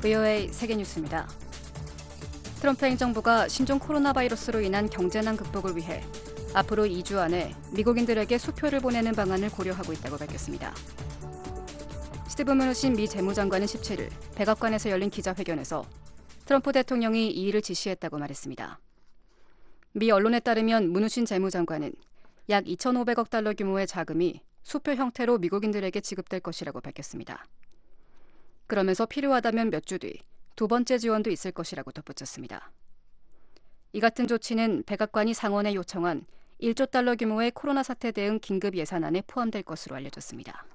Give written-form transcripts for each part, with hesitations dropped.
VOA 세계뉴스입니다. 트럼프 행정부가 신종 코로나 바이러스로 인한 경제난 극복을 위해 앞으로 2주 안에 미국인들에게 수표를 보내는 방안을 고려하고 있다고 밝혔습니다. 스티븐 뮤누친 미 재무장관은 17일 백악관에서 열린 기자회견에서 트럼프 대통령이 이 일을 지시했다고 말했습니다. 미 언론에 따르면 뮤누친 재무장관은 약 2,500억 달러 규모의 자금이 수표 형태로 미국인들에게 지급될 것이라고 밝혔습니다. 그러면서 필요하다면 몇 주 뒤 두 번째 지원도 있을 것이라고 덧붙였습니다. 이 같은 조치는 백악관이 상원에 요청한 1조 달러 규모의 코로나 사태 대응 긴급 예산안에 포함될 것으로 알려졌습니다.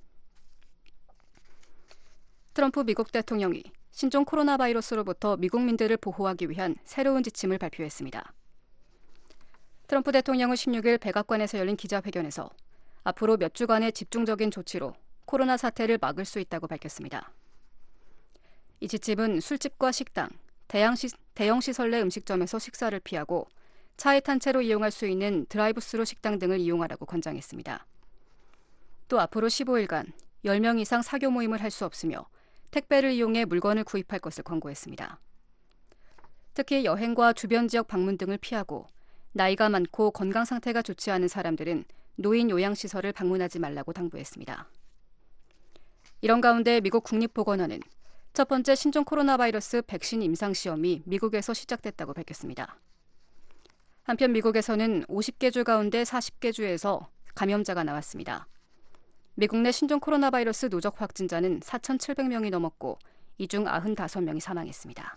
트럼프 미국 대통령이 신종 코로나 바이러스로부터 미국민들을 보호하기 위한 새로운 지침을 발표했습니다. 트럼프 대통령은 16일 백악관에서 열린 기자회견에서 앞으로 몇 주간의 집중적인 조치로 코로나 사태를 막을 수 있다고 밝혔습니다. 이 지침은 술집과 식당, 대형 시설 내 음식점에서 식사를 피하고 차에 탄 채로 이용할 수 있는 드라이브스루 식당 등을 이용하라고 권장했습니다. 또 앞으로 15일간 10명 이상 사교 모임을 할 수 없으며 택배를 이용해 물건을 구입할 것을 권고했습니다. 특히 여행과 주변 지역 방문 등을 피하고 나이가 많고 건강 상태가 좋지 않은 사람들은 노인 요양시설을 방문하지 말라고 당부했습니다. 이런 가운데 미국 국립보건원은 첫 번째 신종 코로나 바이러스 백신 임상 시험이 미국에서 시작됐다고 밝혔습니다. 한편 미국에서는 50개 주 가운데 40개 주에서 감염자가 나왔습니다. 미국 내 신종 코로나 바이러스 누적 확진자는 4,700명이 넘었고 이 중 95명이 사망했습니다.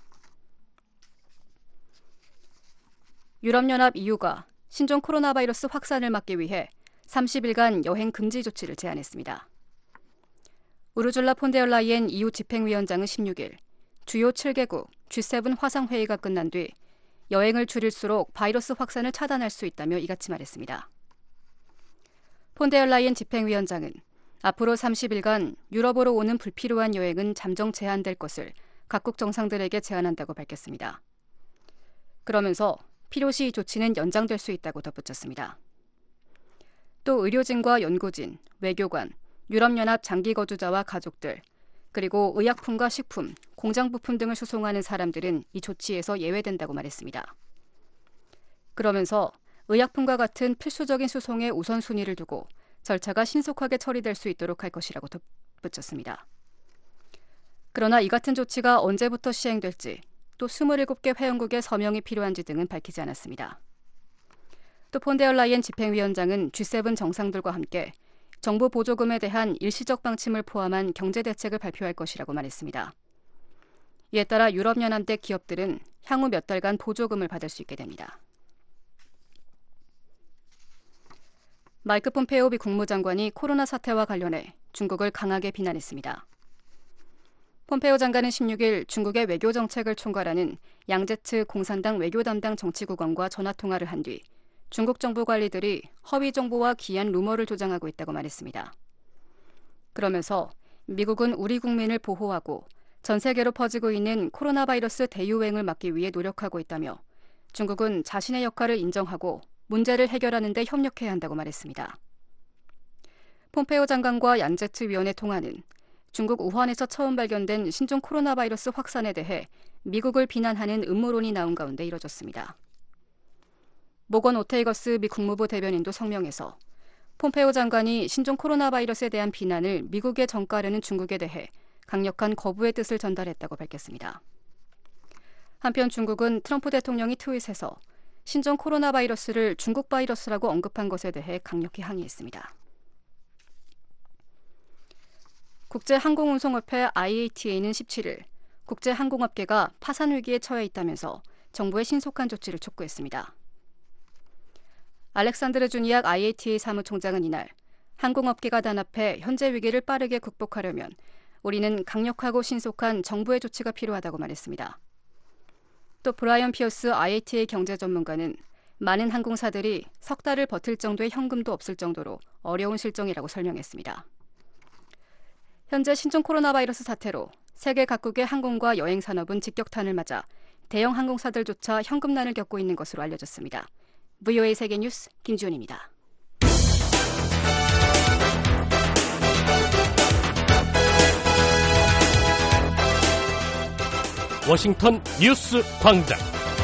유럽연합 EU가 신종 코로나 바이러스 확산을 막기 위해 30일간 여행 금지 조치를 제안했습니다. 우르줄라 폰데얼라이엔 EU 집행위원장은 16일 주요 7개국 G7 화상회의가 끝난 뒤 여행을 줄일수록 바이러스 확산을 차단할 수 있다며 이같이 말했습니다. 폰데얼라이엔 집행위원장은 앞으로 30일간 유럽으로 오는 불필요한 여행은 잠정 제한될 것을 각국 정상들에게 제안한다고 밝혔습니다. 그러면서 필요시 이 조치는 연장될 수 있다고 덧붙였습니다. 또 의료진과 연구진, 외교관, 유럽연합 장기 거주자와 가족들, 그리고 의약품과 식품, 공장 부품 등을 수송하는 사람들은 이 조치에서 예외된다고 말했습니다. 그러면서 의약품과 같은 필수적인 수송에 우선순위를 두고 절차가 신속하게 처리될 수 있도록 할 것이라고 덧붙였습니다. 그러나 이 같은 조치가 언제부터 시행될지, 또 27개 회원국의 서명이 필요한지 등은 밝히지 않았습니다. 또 폰데얼라이엔 집행위원장은 G7 정상들과 함께 정부 보조금에 대한 일시적 방침을 포함한 경제 대책을 발표할 것이라고 말했습니다. 이에 따라 유럽연합 내 기업들은 향후 몇 달간 보조금을 받을 수 있게 됩니다. 마이크 폼페이오 미 국무장관이 코로나 사태와 관련해 중국을 강하게 비난했습니다. 폼페이오 장관은 16일 중국의 외교 정책을 총괄하는 양제츠 공산당 외교 담당 정치국원과 전화통화를 한 뒤 중국 정부 관리들이 허위 정보와 기이한 루머를 조장하고 있다고 말했습니다. 그러면서 미국은 우리 국민을 보호하고 전 세계로 퍼지고 있는 코로나 바이러스 대유행을 막기 위해 노력하고 있다며 중국은 자신의 역할을 인정하고 문제를 해결하는 데 협력해야 한다고 말했습니다. 폼페이오 장관과 양제츠 위원의 통화는 중국 우한에서 처음 발견된 신종 코로나 바이러스 확산에 대해 미국을 비난하는 음모론이 나온 가운데 이뤄졌습니다. 모건 오테이거스 미 국무부 대변인도 성명에서 폼페이오 장관이 신종 코로나 바이러스에 대한 비난을 미국에 전가하려는 중국에 대해 강력한 거부의 뜻을 전달했다고 밝혔습니다. 한편 중국은 트럼프 대통령이 트윗에서 신종 코로나 바이러스를 중국 바이러스라고 언급한 것에 대해 강력히 항의했습니다. 국제항공운송업체 IATA는 17일 국제항공업계가 파산 위기에 처해 있다면서 정부의 신속한 조치를 촉구했습니다. 알렉산드르 주니악 IATA 사무총장은 이날 항공업계가 단합해 현재 위기를 빠르게 극복하려면 우리는 강력하고 신속한 정부의 조치가 필요하다고 말했습니다. 또 브라이언 피어스 IATA 경제 전문가는 많은 항공사들이 석 달을 버틸 정도의 현금도 없을 정도로 어려운 실정이라고 설명했습니다. 현재 신종 코로나 바이러스 사태로 세계 각국의 항공과 여행 산업은 직격탄을 맞아 대형 항공사들조차 현금난을 겪고 있는 것으로 알려졌습니다. VOA 세계뉴스 김지훈입니다. 워싱턴 뉴스 광장.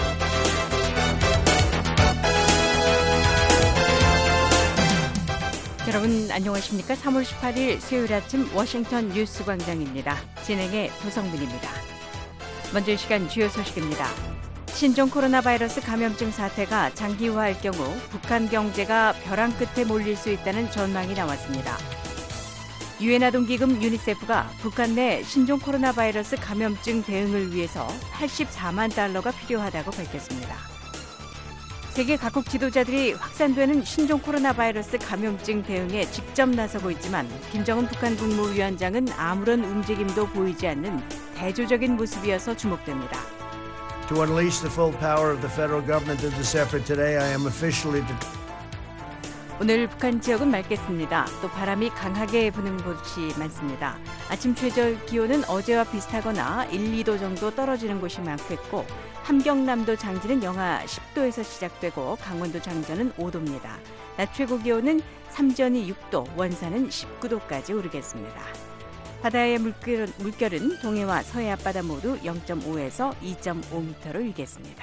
여러분 안녕하십니까? 3월 18일 수요일 아침 워싱턴 뉴스 광장입니다. 진행의 도성민입니다. 먼저 이 시간 주요 소식입니다. 신종 코로나 바이러스 감염증 사태가 장기화할 경우 북한 경제가 벼랑 끝에 몰릴 수 있다는 전망이 나왔습니다. 유엔 아동기금 유니세프가 북한 내 신종 코로나 바이러스 감염증 대응을 위해서 84만 달러가 필요하다고 밝혔습니다. 세계 각국 지도자들이 확산되는 신종 코로나 바이러스 감염증 대응에 직접 나서고 있지만 김정은 북한 국무위원장은 아무런 움직임도 보이지 않는 대조적인 모습이어서 주목됩니다. To unleash the full power of the federal government in this effort today, I am officially 오늘 북한 지역은 맑겠습니다. 또 바람이 강하게 부는 곳이 많습니다. 아침 최저 기온은 어제와 비슷하거나 1, 2도 정도 떨어지는 곳이 많겠고 함경남도 장지는 영하 10도에서 시작되고 강원도 장전은 5도입니다. 낮 최고 기온은 삼전이 6도, 원산은 19도까지 오르겠습니다. 바다의 물결은 동해와 서해 앞바다 모두 0.5에서 2.5m로 일겠습니다.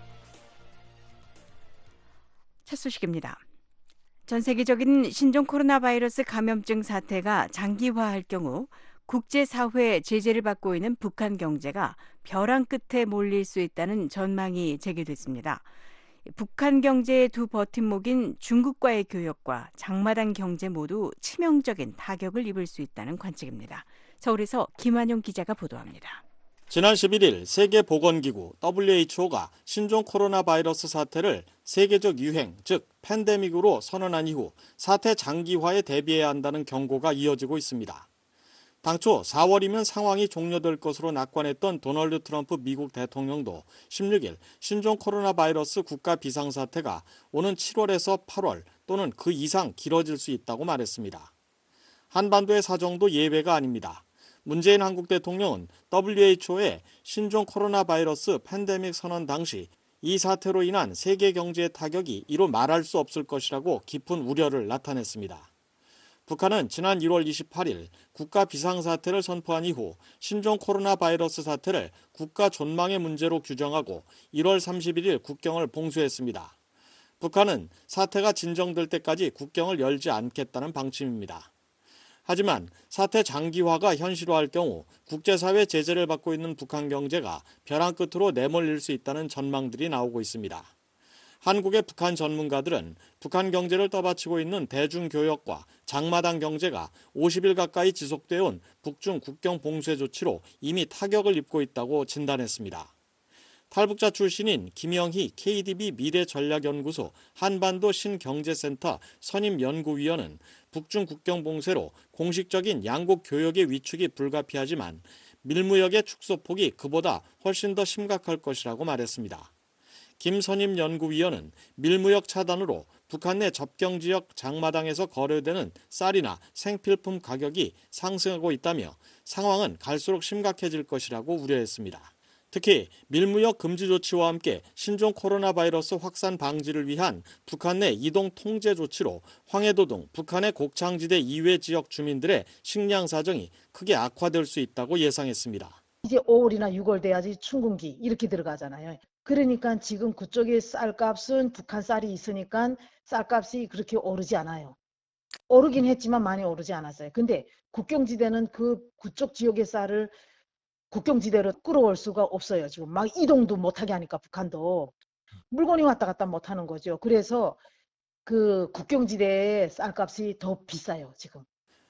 첫 소식입니다. 전 세계적인 신종 코로나 바이러스 감염증 사태가 장기화할 경우 국제사회 제재를 받고 있는 북한 경제가 벼랑 끝에 몰릴 수 있다는 전망이 제기됐습니다. 북한 경제의 두 버팀목인 중국과의 교역과 장마당 경제 모두 치명적인 타격을 입을 수 있다는 관측입니다. 서울에서 김한용 기자가 보도합니다. 지난 11일 세계보건기구 WHO가 신종 코로나 바이러스 사태를 세계적 유행, 즉 팬데믹으로 선언한 이후 사태 장기화에 대비해야 한다는 경고가 이어지고 있습니다. 당초 4월이면 상황이 종료될 것으로 낙관했던 도널드 트럼프 미국 대통령도 16일 신종 코로나 바이러스 국가 비상사태가 오는 7월에서 8월 또는 그 이상 길어질 수 있다고 말했습니다. 한반도의 사정도 예외가 아닙니다. 문재인 한국 대통령은 WHO의 신종 코로나 바이러스 팬데믹 선언 당시 이 사태로 인한 세계 경제의 타격이 이루 말할 수 없을 것이라고 깊은 우려를 나타냈습니다. 북한은 지난 1월 28일 국가 비상사태를 선포한 이후 신종 코로나 바이러스 사태를 국가 존망의 문제로 규정하고 1월 31일 국경을 봉쇄했습니다. 북한은 사태가 진정될 때까지 국경을 열지 않겠다는 방침입니다. 하지만 사태 장기화가 현실화할 경우 국제사회 제재를 받고 있는 북한 경제가 벼랑 끝으로 내몰릴 수 있다는 전망들이 나오고 있습니다. 한국의 북한 전문가들은 북한 경제를 떠받치고 있는 대중교역과 장마당 경제가 50일 가까이 지속되어 온 북중 국경 봉쇄 조치로 이미 타격을 입고 있다고 진단했습니다. 탈북자 출신인 김영희 KDB 미래전략연구소 한반도 신경제센터 선임연구위원은 북중 국경 봉쇄로 공식적인 양국 교역의 위축이 불가피하지만 밀무역의 축소폭이 그보다 훨씬 더 심각할 것이라고 말했습니다. 김 선임연구위원은 밀무역 차단으로 북한 내 접경지역 장마당에서 거래되는 쌀이나 생필품 가격이 상승하고 있다며 상황은 갈수록 심각해질 것이라고 우려했습니다. 특히 밀무역 금지 조치와 함께 신종 코로나 바이러스 확산 방지를 위한 북한 내 이동 통제 조치로 황해도 등 북한의 곡창지대 이외 지역 주민들의 식량 사정이 크게 악화될 수 있다고 예상했습니다. 이제 5월이나 6월 돼야지 춘궁기 이렇게 들어가잖아요. 그러니까 지금 그쪽에 쌀값은 북한 쌀이 있으니까 쌀값이 그렇게 오르지 않아요. 오르긴 했지만 많이 오르지 않았어요. 근데 국경지대는 그쪽 지역의 쌀을 국경지대로 끌어올 수가 없어요. 지금 막 이동도 못하게 하니까 북한도 물건이 왔다 갔다 못하는 거죠. 그래서 그 국경지대의 쌀값이 더 비싸요. 지금.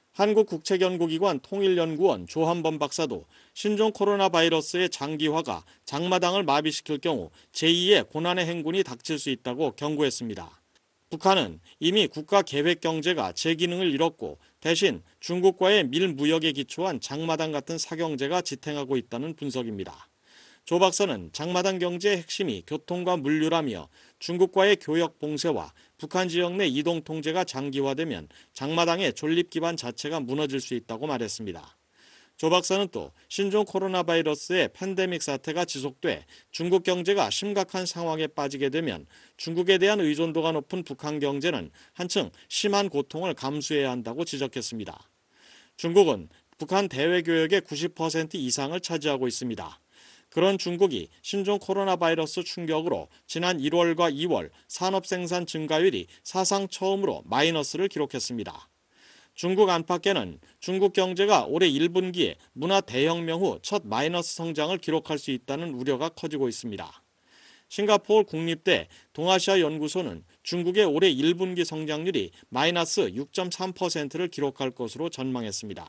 한국국책연구기관 통일연구원 조한범 박사도 신종 코로나 바이러스의 장기화가 장마당을 마비시킬 경우 제2의 고난의 행군이 닥칠 수 있다고 경고했습니다. 북한은 이미 국가 계획 경제가 제 기능을 잃었고 대신 중국과의 밀무역에 기초한 장마당 같은 사경제가 지탱하고 있다는 분석입니다. 조 박사는 장마당 경제의 핵심이 교통과 물류라며 중국과의 교역 봉쇄와 북한 지역 내 이동 통제가 장기화되면 장마당의 존립 기반 자체가 무너질 수 있다고 말했습니다. 조 박사는 또 신종 코로나 바이러스의 팬데믹 사태가 지속돼 중국 경제가 심각한 상황에 빠지게 되면 중국에 대한 의존도가 높은 북한 경제는 한층 심한 고통을 감수해야 한다고 지적했습니다. 중국은 북한 대외 교역의 90% 이상을 차지하고 있습니다. 그런 중국이 신종 코로나 바이러스 충격으로 지난 1월과 2월 산업 생산 증가율이 사상 처음으로 마이너스를 기록했습니다. 중국 안팎에는 중국 경제가 올해 1분기에 문화 대혁명 후 첫 마이너스 성장을 기록할 수 있다는 우려가 커지고 있습니다. 싱가포르 국립대 동아시아 연구소는 중국의 올해 1분기 성장률이 마이너스 6.3%를 기록할 것으로 전망했습니다.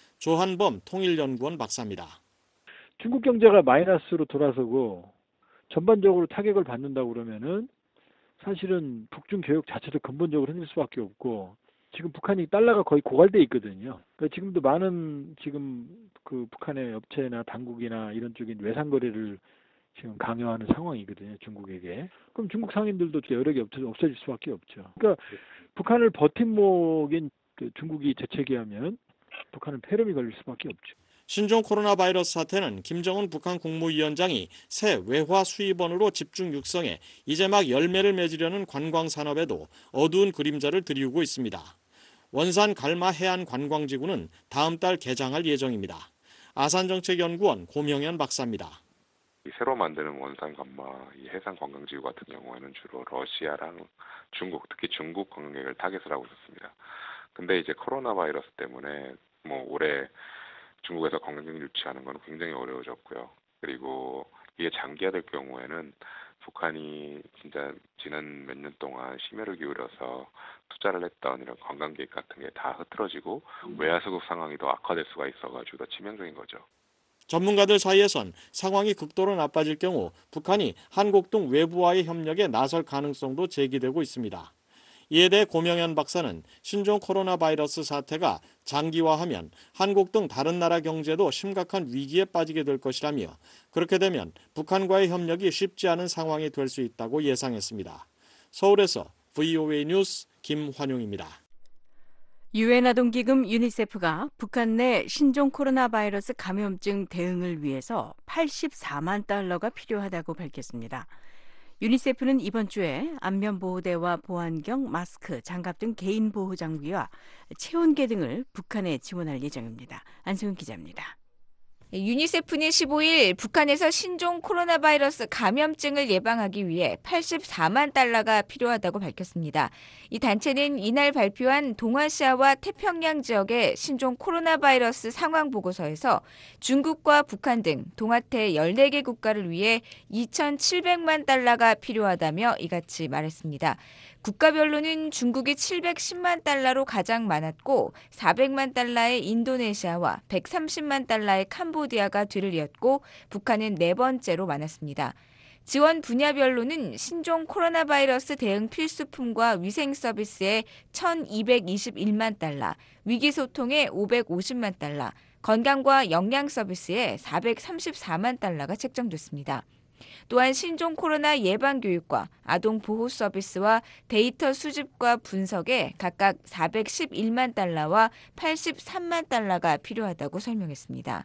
조한범 통일연구원 박사입니다. 중국 경제가 마이너스로 돌아서고 전반적으로 타격을 받는다고 그러면은 사실은 북중 교역 자체도 근본적으로 흔들 수밖에 없고 지금 북한이 달러가 거의 고갈돼 있거든요. 그러니까 지금도 많은 그 북한의 업체나 당국이나 이런 쪽인 외상 거래를 지금 강요하는 상황이거든요, 중국에게. 그럼 중국 상인들도 여러 개 없어질 수밖에 없죠. 그러니까 북한을 버팀목인 중국이 재채기하면 북한은 폐렴이 걸릴 수밖에 없죠. 신종 코로나 바이러스 사태는 김정은 북한 국무위원장이 새 외화 수입원으로 집중 육성해 이제 막 열매를 맺으려는 관광 산업에도 어두운 그림자를 드리우고 있습니다. 원산 갈마 해안 관광지구는 다음 달 개장할 예정입니다. 아산정책연구원 고명현 박사입니다. 새로 만드는 원산 갈마 이 해상 관광지구 같은 경우에는 주로 러시아랑 중국, 특히 중국 관광객을 타겟을 하고 있었습니다. 근데 이제 코로나 바이러스 때문에 올해 중국에서 관광객 유치하는 건 굉장히 어려워졌고요. 그리고 이게 장기화될 경우에는 북한이 진짜 지난 몇 년 동안 심혈을 기울여서 투자를 했던 이런 관광객 같은 게 다 흐트러지고 외화 수급 상황이 더 악화될 수가 있어가지고 더 치명적인 거죠. 전문가들 사이에선 상황이 극도로 나빠질 경우 북한이 한국 등 외부와의 협력에 나설 가능성도 제기되고 있습니다. 이에 대해 고명현 박사는 신종 코로나 바이러스 사태가 장기화하면 한국 등 다른 나라 경제도 심각한 위기에 빠지게 될 것이라며 그렇게 되면 북한과의 협력이 쉽지 않은 상황이 될 수 있다고 예상했습니다. 서울에서 VOA 뉴스 김환용입니다. 유엔 아동기금 유니세프가 북한 내 신종 코로나 바이러스 감염증 대응을 위해서 84만 달러가 필요하다고 밝혔습니다. 유니세프는 이번 주에 안면보호대와 보안경, 마스크, 장갑 등 개인 보호 장비와 체온계 등을 북한에 지원할 예정입니다. 안수은 기자입니다. 유니세프는 15일 북한에서 신종 코로나 바이러스 감염증을 예방하기 위해 84만 달러가 필요하다고 밝혔습니다. 이 단체는 이날 발표한 동아시아와 태평양 지역의 신종 코로나 바이러스 상황 보고서에서 중국과 북한 등 동아태 14개 국가를 위해 2,700만 달러가 필요하다며 이같이 말했습니다. 국가별로는 중국이 710만 달러로 가장 많았고 400만 달러의 인도네시아와 130만 달러의 캄보디아가 뒤를 이었고 북한은 네 번째로 많았습니다. 지원 분야별로는 신종 코로나 바이러스 대응 필수품과 위생 서비스에 1,221만 달러, 위기소통에 550만 달러, 건강과 영양 서비스에 434만 달러가 책정됐습니다. 또한 신종 코로나 예방 교육과 아동 보호 서비스와 데이터 수집과 분석에 각각 411만 달러와 83만 달러가 필요하다고 설명했습니다.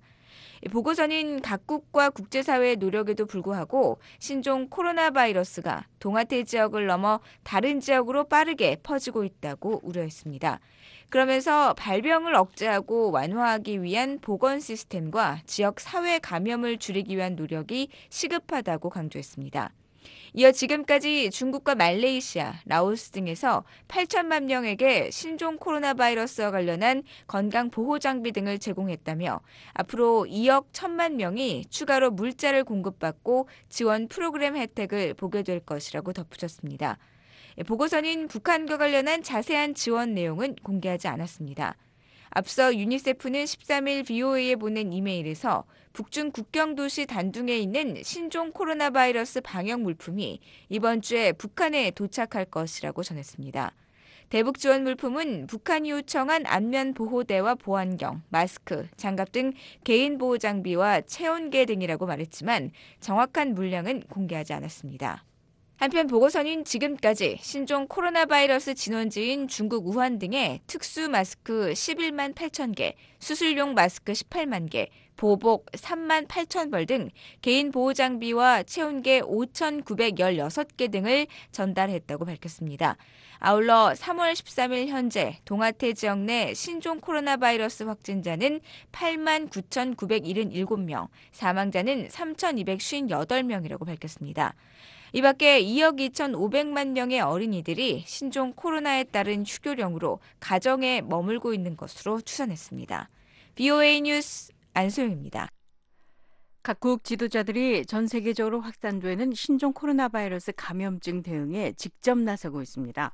보고서는 각국과 국제사회의 노력에도 불구하고 신종 코로나 바이러스가 동아태 지역을 넘어 다른 지역으로 빠르게 퍼지고 있다고 우려했습니다. 그러면서 발병을 억제하고 완화하기 위한 보건 시스템과 지역 사회 감염을 줄이기 위한 노력이 시급하다고 강조했습니다. 이어 지금까지 중국과 말레이시아, 라오스 등에서 8천만 명에게 신종 코로나 바이러스와 관련한 건강 보호 장비 등을 제공했다며 앞으로 2억 1천만 명이 추가로 물자를 공급받고 지원 프로그램 혜택을 보게 될 것이라고 덧붙였습니다. 보고서는 북한과 관련한 자세한 지원 내용은 공개하지 않았습니다. 앞서 유니세프는 13일 VOA에 보낸 이메일에서 북중 국경도시 단둥에 있는 신종 코로나 바이러스 방역 물품이 이번 주에 북한에 도착할 것이라고 전했습니다. 대북 지원 물품은 북한이 요청한 안면 보호대와 보안경, 마스크, 장갑 등 개인 보호 장비와 체온계 등이라고 말했지만 정확한 물량은 공개하지 않았습니다. 한편 보고서는 지금까지 신종 코로나 바이러스 진원지인 중국 우한 등의 특수 마스크 11만 8천 개, 수술용 마스크 18만 개, 보복 3만 8천 벌 등 개인 보호 장비와 체온계 5,916개 등을 전달했다고 밝혔습니다. 아울러 3월 13일 현재 동아태 지역 내 신종 코로나 바이러스 확진자는 8만 9,977명, 사망자는 3,258명이라고 밝혔습니다. 이 밖에 2억 2,500만 명의 어린이들이 신종 코로나에 따른 휴교령으로 가정에 머물고 있는 것으로 추산했습니다. VOA 뉴스 안소영입니다. 각국 지도자들이 전 세계적으로 확산되는 신종 코로나 바이러스 감염증 대응에 직접 나서고 있습니다.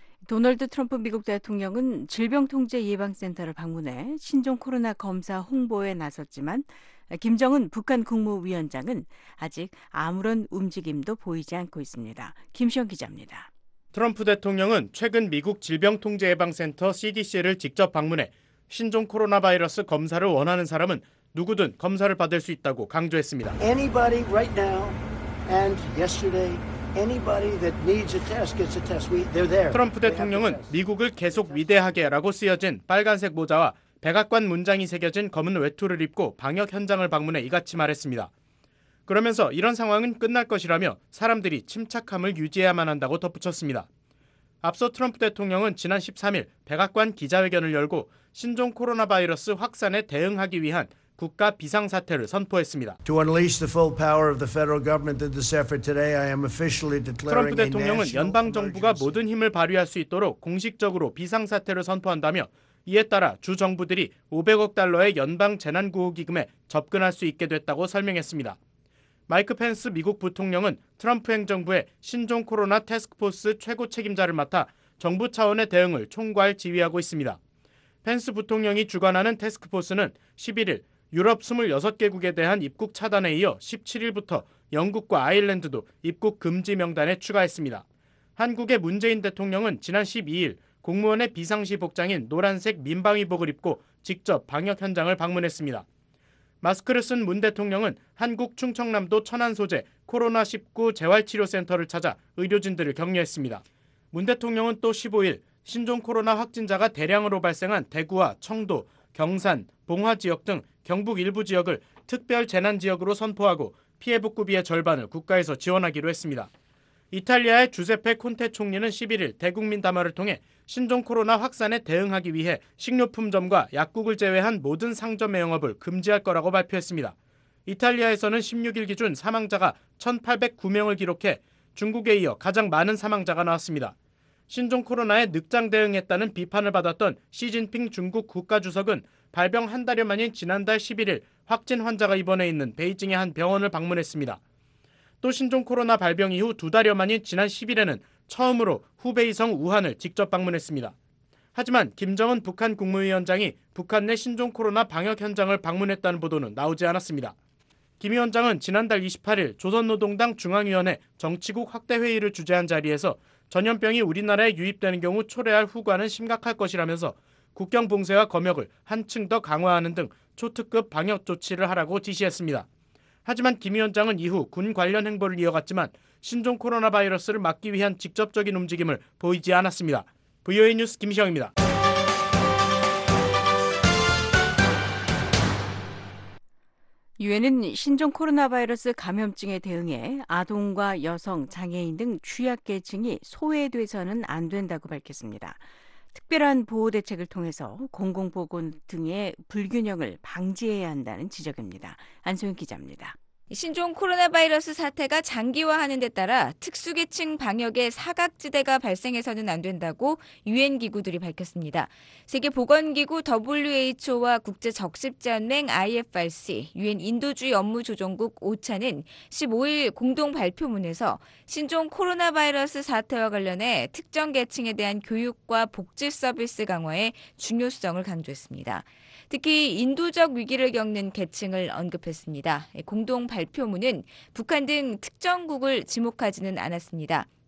도널드 트럼프 미국 대통령은 질병통제예방센터를 방문해 신종 코로나 검사 홍보에 나섰지만 김정은 북한 국무위원장은 아직 아무런 움직임도 보이지 않고 있습니다. 김시영 기자입니다. 트럼프 대통령은 최근 미국 질병통제예방센터 CDC를 직접 방문해 신종 코로나 바이러스 검사를 원하는 사람은 누구든 검사를 받을 수 있다고 강조했습니다. Anybody right now and yesterday, anybody that needs a test gets a test. They're there. 트럼프 대통령은 미국을 계속 위대하게라고 쓰여진 빨간색 모자와 백악관 문장이 새겨진 검은 외투를 입고 방역 현장을 방문해 이같이 말했습니다. 그러면서 이런 상황은 끝날 것이라며 사람들이 침착함을 유지해야만 한다고 덧붙였습니다. 앞서 트럼프 대통령은 지난 13일 백악관 기자회견을 열고 신종 코로나 바이러스 확산에 대응하기 위한 국가 비상사태를 선포했습니다. To unleash the full power of the federal government in this effort today, I am officially declaring 트럼프 a 대통령은 national 연방 정부가 emergency. 모든 힘을 발휘할 수 있도록 공식적으로 비상사태를 선포한다며 이에 따라 주 정부들이 500억 달러의 연방 재난구호기금에 접근할 수 있게 됐다고 설명했습니다. 마이크 펜스 미국 부통령은 트럼프 행정부의 신종 코로나 태스크포스 최고 책임자를 맡아 정부 차원의 대응을 총괄 지휘하고 있습니다. 펜스 부통령이 주관하는 태스크포스는 11일 유럽 26개국에 대한 입국 차단에 이어 17일부터 영국과 아일랜드도 입국 금지 명단에 추가했습니다. 한국의 문재인 대통령은 지난 12일 공무원의 비상시 복장인 노란색 민방위복을 입고 직접 방역 현장을 방문했습니다. 마스크를 쓴 문 대통령은 한국 충청남도 천안 소재 코로나19 재활치료센터를 찾아 의료진들을 격려했습니다. 문 대통령은 또 15일 신종 코로나 확진자가 대량으로 발생한 대구와 청도, 경산, 봉화 지역 등 경북 일부 지역을 특별 재난 지역으로 선포하고 피해 복구비의 절반을 국가에서 지원하기로 했습니다. 이탈리아의 주세페 콘테 총리는 11일 대국민 담화를 통해 신종 코로나 확산에 대응하기 위해 식료품점과 약국을 제외한 모든 상점의 영업을 금지할 거라고 발표했습니다. 이탈리아에서는 16일 기준 사망자가 1,809명을 기록해 중국에 이어 가장 많은 사망자가 나왔습니다. 신종 코로나에 늑장 대응했다는 비판을 받았던 시진핑 중국 국가주석은 발병 한 달여 만인 지난달 11일 확진 환자가 입원해 있는 베이징의 한 병원을 방문했습니다. 또 신종 코로나 발병 이후 2달여 만인 지난 10일에는 처음으로 후베이성 우한을 직접 방문했습니다. 하지만 김정은 북한 국무위원장이 북한 내 신종 코로나 방역 현장을 방문했다는 보도는 나오지 않았습니다. 김 위원장은 지난달 28일 조선노동당 중앙위원회 정치국 확대회의를 주재한 자리에서 전염병이 우리나라에 유입되는 경우 초래할 후과는 심각할 것이라면서 국경 봉쇄와 검역을 한층 더 강화하는 등 초특급 방역 조치를 하라고 지시했습니다. 하지만 김 위원장은 이후 군 관련 행보를 이어갔지만 신종 코로나 바이러스를 막기 위한 직접적인 움직임을 보이지 않았습니다. VOA 뉴스 김시영입니다. 유엔은 신종 코로나 바이러스 감염증에 대응해 아동과 여성, 장애인 등 취약계층이 소외돼서는 안 된다고 밝혔습니다. 특별한 보호 대책을 통해서 공공보건 등의 불균형을 방지해야 한다는 지적입니다. 안소영 기자입니다. 신종 코로나 바이러스 사태가 장기화하는 데 따라 특수계층 방역에 사각지대가 발생해서는 안 된다고 유엔 기구들이 밝혔습니다. 세계보건기구 WHO와 국제적십자연맹 IFRC, 유엔 인도주의 업무조정국 오차는 15일 공동 발표문에서 신종 코로나 바이러스 사태와 관련해 특정 계층에 대한 교육과 복지 서비스 강화의 중요성을 강조했습니다. 특히 인도적 위기를 겪는 계층을 언급했습니다. 공동 발표문은 북한 등 특정국을 지목하지는 않았습니다.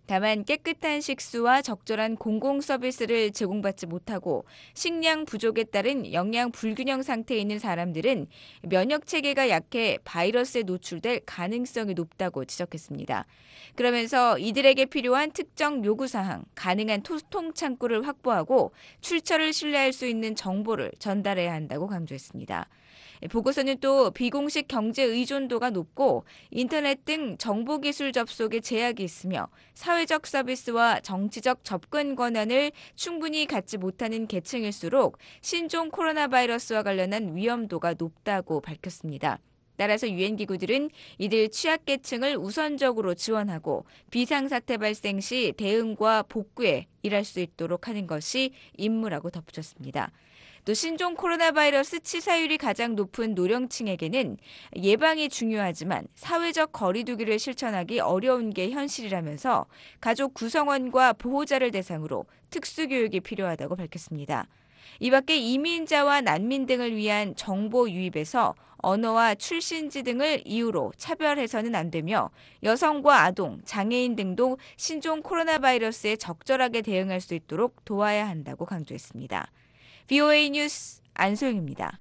다만 깨끗한 식수와 적절한 공공 서비스를 제공받지 못하고 식량 부족에 따른 영양 불균형 상태에 있는 사람들은 면역 체계가 약해 바이러스에 노출될 가능성이 높다고 지적했습니다. 그러면서 이들에게 필요한 특정 요구사항, 가능한 소통 창구를 확보하고 출처를 신뢰할 수 있는 정보를 전달해야 한다고 강조했습니다. 보고서는 또 비공식 경제 의존도가 높고 인터넷 등 정보기술 접속에 제약이 있으며 사회적 서비스와 정치적 접근 권한을 충분히 갖지 못하는 계층일수록 신종 코로나 바이러스와 관련한 위험도가 높다고 밝혔습니다. 따라서 유엔기구들은 이들 취약계층을 우선적으로 지원하고 비상사태 발생 시 대응과 복구에 일할 수 있도록 하는 것이 임무라고 덧붙였습니다. 또 신종 코로나 바이러스 치사율이 가장 높은 노령층에게는 예방이 중요하지만 사회적 거리 두기를 실천하기 어려운 게 현실이라면서 가족 구성원과 보호자를 대상으로 특수교육이 필요하다고 밝혔습니다. 이 밖에 이민자와 난민 등을 위한 정보 유입에서 언어와 출신지 등을 이유로 차별해서는 안 되며 여성과 아동, 장애인 등도 신종 코로나 바이러스에 적절하게 대응할 수 있도록 도와야 한다고 강조했습니다. VOA 뉴스 안소영입니다.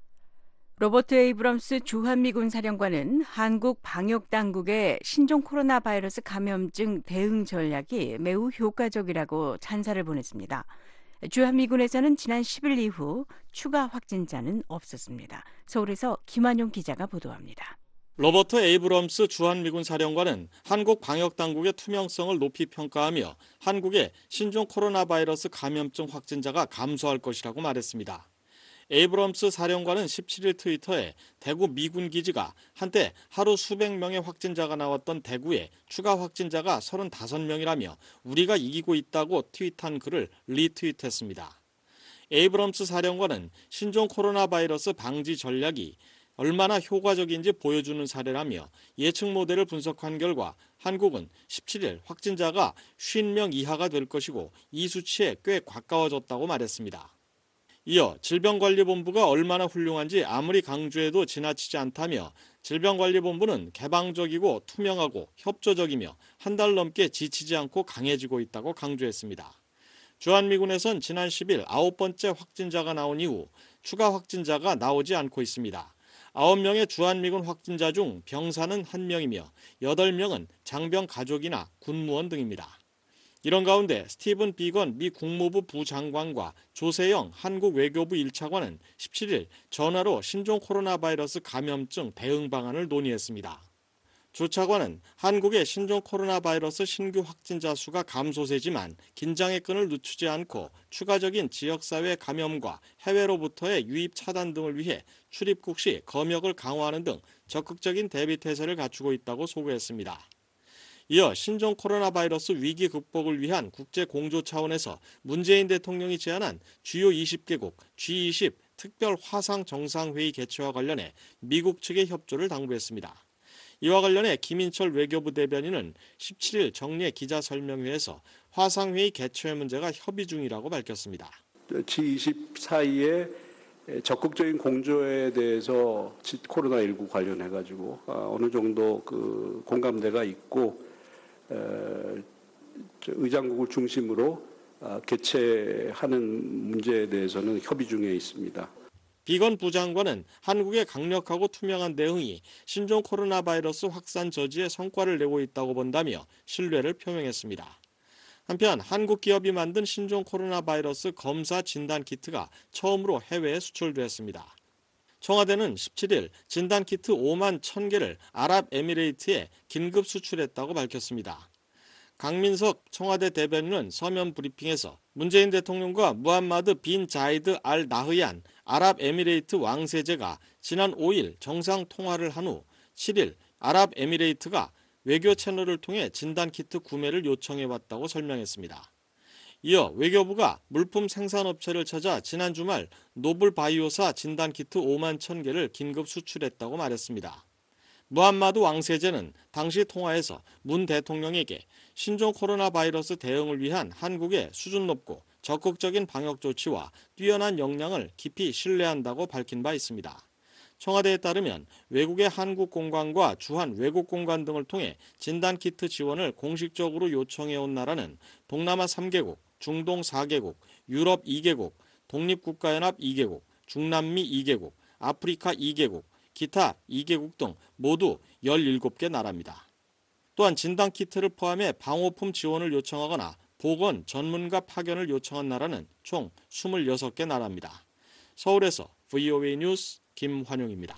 로버트 에이브럼스 주한미군 사령관은 한국 방역당국의 신종 코로나 바이러스 감염증 대응 전략이 매우 효과적이라고 찬사를 보냈습니다. 주한미군에서는 지난 10일 이후 추가 확진자는 없었습니다. 서울에서 김한용 기자가 보도합니다. 로버트 에이브럼스 주한미군 사령관은 한국 방역당국의 투명성을 높이 평가하며 한국의 신종 코로나 바이러스 감염증 확진자가 감소할 것이라고 말했습니다. 에이브럼스 사령관은 17일 트위터에 대구 미군 기지가 한때 하루 수백 명의 확진자가 나왔던 대구에 추가 확진자가 35명이라며 우리가 이기고 있다고 트윗한 글을 리트윗했습니다. 에이브럼스 사령관은 신종 코로나 바이러스 방지 전략이 얼마나 효과적인지 보여주는 사례라며 예측 모델을 분석한 결과 한국은 17일 확진자가 50명 이하가 될 것이고 이 수치에 꽤 가까워졌다고 말했습니다. 이어 질병관리본부가 얼마나 훌륭한지 아무리 강조해도 지나치지 않다며 질병관리본부는 개방적이고 투명하고 협조적이며 한 달 넘게 지치지 않고 강해지고 있다고 강조했습니다. 주한미군에선 지난 10일 9번째 확진자가 나온 이후 추가 확진자가 나오지 않고 있습니다. 9명의 주한미군 확진자 중 병사는 1명이며 8명은 장병 가족이나 군무원 등입니다. 이런 가운데 스티븐 비건 미 국무부 부장관과 조세영 한국 외교부 1차관은 17일 전화로 신종 코로나 바이러스 감염증 대응 방안을 논의했습니다. 조 차관은 한국의 신종 코로나 바이러스 신규 확진자 수가 감소세지만 긴장의 끈을 늦추지 않고 추가적인 지역사회 감염과 해외로부터의 유입 차단 등을 위해 출입국 시 검역을 강화하는 등 적극적인 대비 태세를 갖추고 있다고 소개했습니다. 이어 신종 코로나 바이러스 위기 극복을 위한 국제 공조 차원에서 문재인 대통령이 제안한 주요 20개국 G20 특별 화상 정상회의 개최와 관련해 미국 측의 협조를 당부했습니다. 이와 관련해 김인철 외교부 대변인은 17일 정례 기자설명회에서 화상회의 개최 문제가 협의 중이라고 밝혔습니다. G20 사이에 적극적인 공조에 대해서 코로나19 관련해가지고 어느 정도 그 공감대가 있고 의장국을 중심으로 개최하는 문제에 대해서는 협의 중에 있습니다. 비건 부장관은 한국의 강력하고 투명한 대응이 신종 코로나 바이러스 확산 저지에 성과를 내고 있다고 본다며 신뢰를 표명했습니다. 한편 한국 기업이 만든 신종 코로나 바이러스 검사 진단 키트가 처음으로 해외에 수출됐습니다. 청와대는 17일 진단 키트 5만 1,000개를 아랍에미레이트에 긴급 수출했다고 밝혔습니다. 강민석 청와대 대변인은 서면 브리핑에서 문재인 대통령과 무함마드 빈 자이드 알 나흐얀 아랍에미레이트 왕세제가 지난 5일 정상 통화를 한 후 7일 아랍에미레이트가 외교 채널을 통해 진단키트 구매를 요청해왔다고 설명했습니다. 이어 외교부가 물품 생산업체를 찾아 지난 주말 노블바이오사 진단키트 5만 1,000개를 긴급 수출했다고 말했습니다. 무함마드 왕세제는 당시 통화에서 문 대통령에게 신종 코로나 바이러스 대응을 위한 한국의 수준 높고 적극적인 방역 조치와 뛰어난 역량을 깊이 신뢰한다고 밝힌 바 있습니다. 청와대에 따르면 외국의 한국 공관과 주한 외국 공관 등을 통해 진단키트 지원을 공식적으로 요청해온 나라는 동남아 3개국, 중동 4개국, 유럽 2개국, 독립국가연합 2개국, 중남미 2개국, 아프리카 2개국, 기타 2개국 등 모두 17개 나라입니다. 또한 진단키트를 포함해 방호품 지원을 요청하거나 보건 전문가 파견을 요청한 나라는 총 26개 나라입니다. 서울에서 VOA 뉴스 김환용입니다.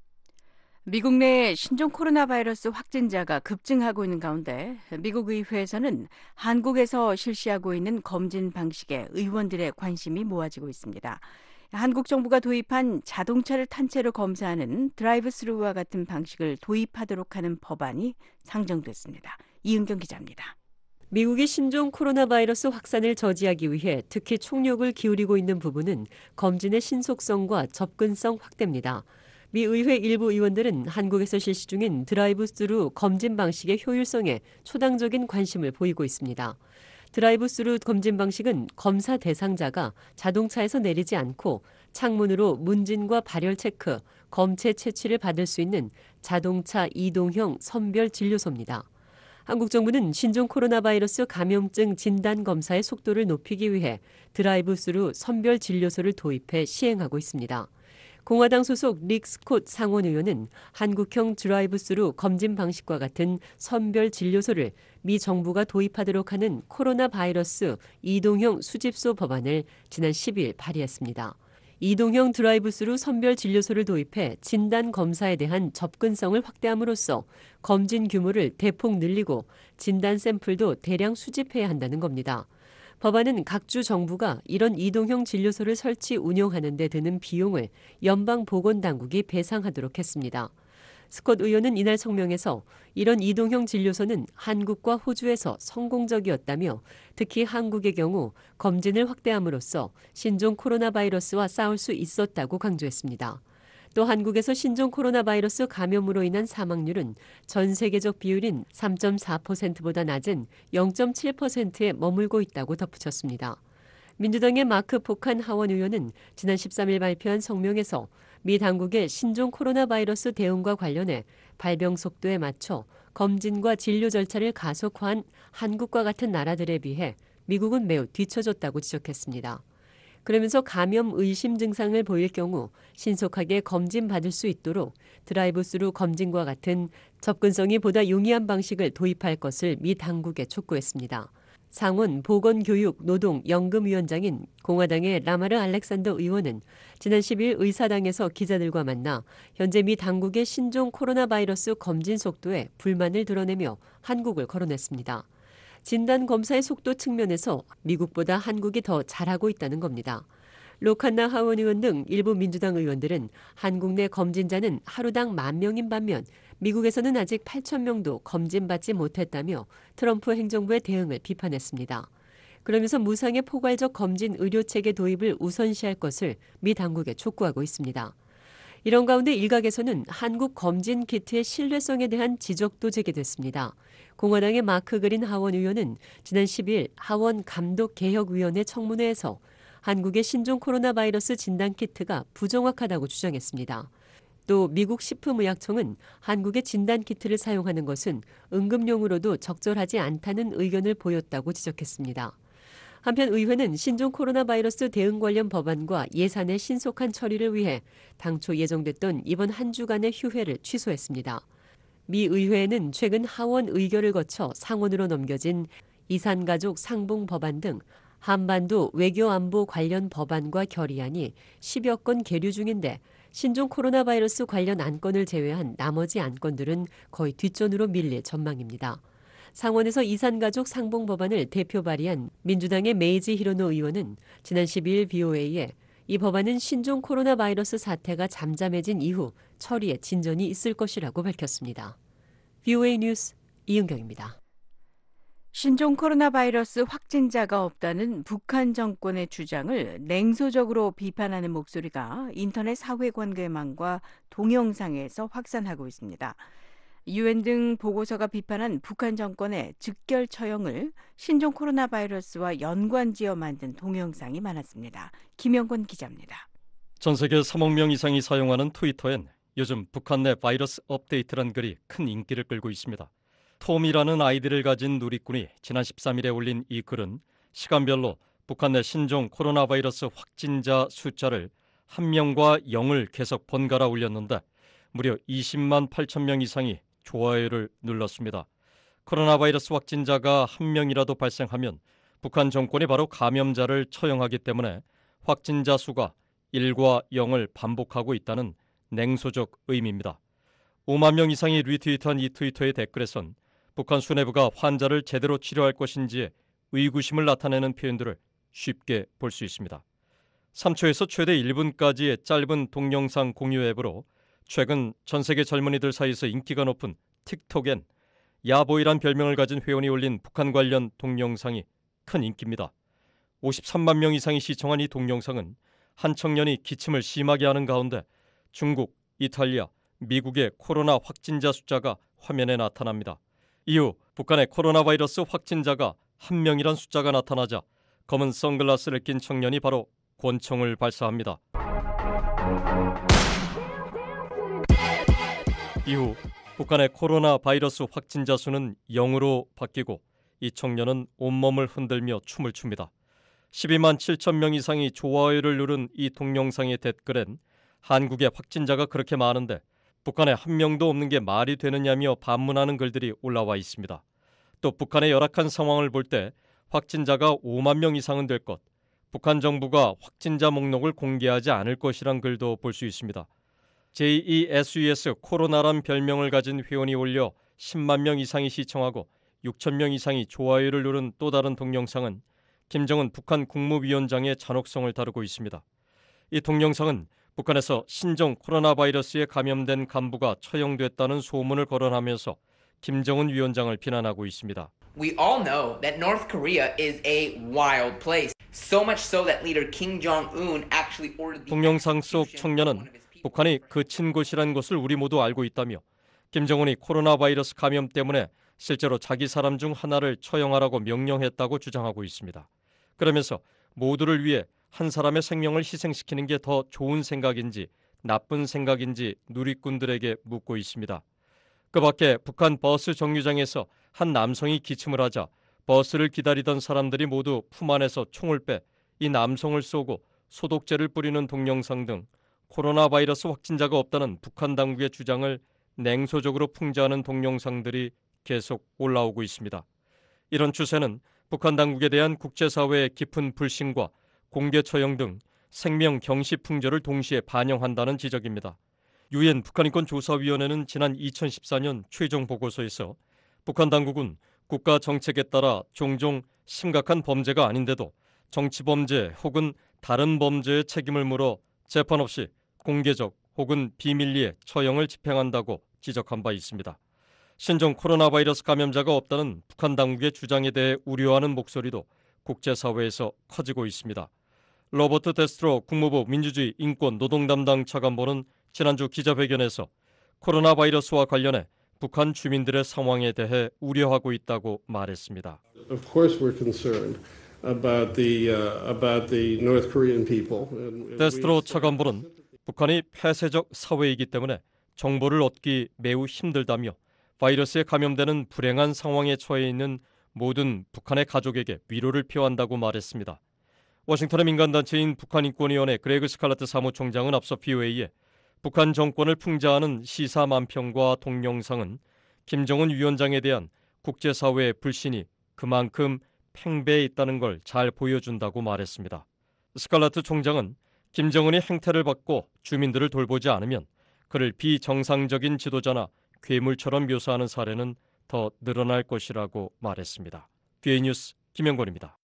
미국 내 신종 코로나 바이러스 확진자가 급증하고 있는 가운데 미국 의회에서는 한국에서 실시하고 있는 검진 방식에 의원들의 관심이 모아지고 있습니다. 한국 정부가 도입한 자동차를 탄 채로 검사하는 드라이브 스루와 같은 방식을 도입하도록 하는 법안이 상정됐습니다. 이은경 기자입니다. 미국이 신종 코로나 바이러스 확산을 저지하기 위해 특히 총력을 기울이고 있는 부분은 검진의 신속성과 접근성 확대입니다. 미 의회 일부 의원들은 한국에서 실시 중인 드라이브 스루 검진 방식의 효율성에 초당적인 관심을 보이고 있습니다. 드라이브 스루 검진 방식은 검사 대상자가 자동차에서 내리지 않고 창문으로 문진과 발열 체크, 검체 채취를 받을 수 있는 자동차 이동형 선별 진료소입니다. 한국 정부는 신종 코로나 바이러스 감염증 진단 검사의 속도를 높이기 위해 드라이브 스루 선별 진료소를 도입해 시행하고 있습니다. 공화당 소속 릭 스콧 상원 의원은 한국형 드라이브 스루 검진 방식과 같은 선별 진료소를 미 정부가 도입하도록 하는 코로나 바이러스 이동형 수집소 법안을 지난 10일 발의했습니다. 이동형 드라이브 스루 선별 진료소를 도입해 진단 검사에 대한 접근성을 확대함으로써 검진 규모를 대폭 늘리고 진단 샘플도 대량 수집해야 한다는 겁니다. 법안은 각 주 정부가 이런 이동형 진료소를 설치 운영하는 데 드는 비용을 연방보건당국이 배상하도록 했습니다. 스콧 의원은 이날 성명에서 이런 이동형 진료소는 한국과 호주에서 성공적이었다며 특히 한국의 경우 검진을 확대함으로써 신종 코로나 바이러스와 싸울 수 있었다고 강조했습니다. 또 한국에서 신종 코로나 바이러스 감염으로 인한 사망률은 전 세계적 비율인 3.4%보다 낮은 0.7%에 머물고 있다고 덧붙였습니다. 민주당의 마크 포칸 하원 의원은 지난 13일 발표한 성명에서 미 당국의 신종 코로나 바이러스 대응과 관련해 발병 속도에 맞춰 검진과 진료 절차를 가속화한 한국과 같은 나라들에 비해 미국은 매우 뒤처졌다고 지적했습니다. 그러면서 감염 의심 증상을 보일 경우 신속하게 검진받을 수 있도록 드라이브 스루 검진과 같은 접근성이 보다 용이한 방식을 도입할 것을 미 당국에 촉구했습니다. 상원 보건교육노동연금위원장인 공화당의 라마르 알렉산더 의원은 지난 10일 의사당에서 기자들과 만나 현재 미 당국의 신종 코로나 바이러스 검진 속도에 불만을 드러내며 한국을 거론했습니다. 진단 검사의 속도 측면에서 미국보다 한국이 더 잘하고 있다는 겁니다. 로칸나 하원 의원 등 일부 민주당 의원들은 한국 내 검진자는 하루당 10,000명인 반면 미국에서는 아직 8,000명도 검진받지 못했다며 트럼프 행정부의 대응을 비판했습니다. 그러면서 무상의 포괄적 검진 의료체계 도입을 우선시할 것을 미 당국에 촉구하고 있습니다. 이런 가운데 일각에서는 한국 검진 키트의 신뢰성에 대한 지적도 제기됐습니다. 공화당의 마크 그린 하원 의원은 지난 10일 하원 감독개혁위원회 청문회에서 한국의 신종 코로나 바이러스 진단 키트가 부정확하다고 주장했습니다. 또 미국 식품의약청은 한국의 진단 키트를 사용하는 것은 응급용으로도 적절하지 않다는 의견을 보였다고 지적했습니다. 한편 의회는 신종 코로나 바이러스 대응 관련 법안과 예산의 신속한 처리를 위해 당초 예정됐던 이번 한 주간의 휴회를 취소했습니다. 미 의회에는 최근 하원 의결을 거쳐 상원으로 넘겨진 이산가족 상봉 법안 등 한반도 외교안보 관련 법안과 결의안이 10여 건 계류 중인데 신종 코로나 바이러스 관련 안건을 제외한 나머지 안건들은 거의 뒷전으로 밀릴 전망입니다. 상원에서 이산가족 상봉 법안을 대표 발의한 민주당의 메이지 히로노 의원은 지난 12일 BOA에 이 법안은 신종 코로나 바이러스 사태가 잠잠해진 이후 처리에 진전이 있을 것이라고 밝혔습니다. BOA 뉴스 이은경입니다. 신종 코로나 바이러스 확진자가 없다는 북한 정권의 주장을 냉소적으로 비판하는 목소리가 인터넷 사회관계망과 동영상에서 확산하고 있습니다. UN 등 보고서가 비판한 북한 정권의 즉결 처형을 신종 코로나 바이러스와 연관지어 만든 동영상이 많았습니다. 김영건 기자입니다. 전 세계 3억 명 이상이 사용하는 트위터엔 요즘 북한 내 바이러스 업데이트란 글이 큰 인기를 끌고 있습니다. 톰이라는 아이디를 가진 누리꾼이 지난 13일에 올린 이 글은 시간별로 북한 내 신종 코로나 바이러스 확진자 숫자를 1명과 0을 계속 번갈아 올렸는데 무려 20만 8천 명 이상이 좋아요를 눌렀습니다. 코로나 바이러스 확진자가 1명이라도 발생하면 북한 정권이 바로 감염자를 처형하기 때문에 확진자 수가 1과 0을 반복하고 있다는 냉소적 의미입니다. 5만 명 이상이 리트윗한 이 트위터의 댓글에선 북한 수뇌부가 환자를 제대로 치료할 것인지에 의구심을 나타내는 표현들을 쉽게 볼 수 있습니다. 3초에서 최대 1분까지의 짧은 동영상 공유 앱으로 최근 전 세계 젊은이들 사이에서 인기가 높은 틱톡엔 야보이란 별명을 가진 회원이 올린 북한 관련 동영상이 큰 인기입니다. 53만 명 이상이 시청한 이 동영상은 한 청년이 기침을 심하게 하는 가운데 중국, 이탈리아, 미국의 코로나 확진자 숫자가 화면에 나타납니다. 이후 북한의 코로나 바이러스 확진자가 1명이란 숫자가 나타나자 검은 선글라스를 낀 청년이 바로 권총을 발사합니다. 이후 북한의 코로나 바이러스 확진자 수는 0으로 바뀌고 이 청년은 온몸을 흔들며 춤을 춥니다. 12만 7천 명 이상이 좋아요를 누른 이 동영상의 댓글엔 한국의 확진자가 그렇게 많은데 북한에 1명도 없는 게 말이 되느냐며 반문하는 글들이 올라와 있습니다. 또 북한의 열악한 상황을 볼 때 확진자가 5만 명 이상은 될 것, 북한 정부가 확진자 목록을 공개하지 않을 것이란 글도 볼 수 있습니다. JESUS 코로나란 별명을 가진 회원이 올려 10만 명 이상이 시청하고 6천 명 이상이 좋아요를 누른 또 다른 동영상은 김정은 북한 국무위원장의 잔혹성을 다루고 있습니다. 이 동영상은 북한에서 신종 코로나 바이러스에 감염된 간부가 처형됐다는 소문을 거론하면서 김정은 위원장을 비난하고 있습니다. We all know that North Korea is a wild place. So much so that leader Kim Jong-un actually ordered the 동영상 속 청년은 북한이 그친 곳이란 것을 우리 모두 알고 있다며 김정은이 코로나 바이러스 감염 때문에 실제로 자기 사람 중 하나를 처형하라고 명령했다고 주장하고 있습니다. 그러면서 모두를 위해 한 사람의 생명을 희생시키는 게 더 좋은 생각인지 나쁜 생각인지 누리꾼들에게 묻고 있습니다. 그 밖에 북한 버스 정류장에서 한 남성이 기침을 하자 버스를 기다리던 사람들이 모두 품 안에서 총을 빼 이 남성을 쏘고 소독제를 뿌리는 동영상 등 코로나 바이러스 확진자가 없다는 북한 당국의 주장을 냉소적으로 풍자하는 동영상들이 계속 올라오고 있습니다. 이런 추세는 북한 당국에 대한 국제사회의 깊은 불신과 공개 처형 등 생명 경시 풍조를 동시에 반영한다는 지적입니다. 유엔 북한인권조사위원회는 지난 2014년 최종 보고서에서 북한 당국은 국가 정책에 따라 종종 심각한 범죄가 아닌데도 정치범죄 혹은 다른 범죄의 책임을 물어 재판 없이 공개적 혹은 비밀리에 처형을 집행한다고 지적한 바 있습니다. 신종 코로나 바이러스 감염자가 없다는 북한 당국의 주장에 대해 우려하는 목소리도 국제사회에서 커지고 있습니다. 로버트 데스트로 국무부 민주주의 인권 노동 담당 차관보는 지난주 기자회견에서 코로나 바이러스와 관련해 북한 주민들의 상황에 대해 우려하고 있다고 말했습니다. Of course we're concerned about the North Korean people. 데스트로 차관보는 북한이 폐쇄적 사회이기 때문에 정보를 얻기 매우 힘들다며 바이러스에 감염되는 불행한 상황에 처해 있는 모든 북한의 가족에게 위로를 표한다고 말했습니다. 워싱턴의 민간단체인 북한인권위원회 그레그 스칼라트 사무총장은 앞서 BOA에 북한 정권을 풍자하는 시사 만평과 동영상은 김정은 위원장에 대한 국제사회의 불신이 그만큼 팽배해 있다는 걸 잘 보여준다고 말했습니다. 스칼라트 총장은 김정은이 행태를 받고 주민들을 돌보지 않으면 그를 비정상적인 지도자나 괴물처럼 묘사하는 사례는 더 늘어날 것이라고 말했습니다. BA 뉴스 김영권입니다.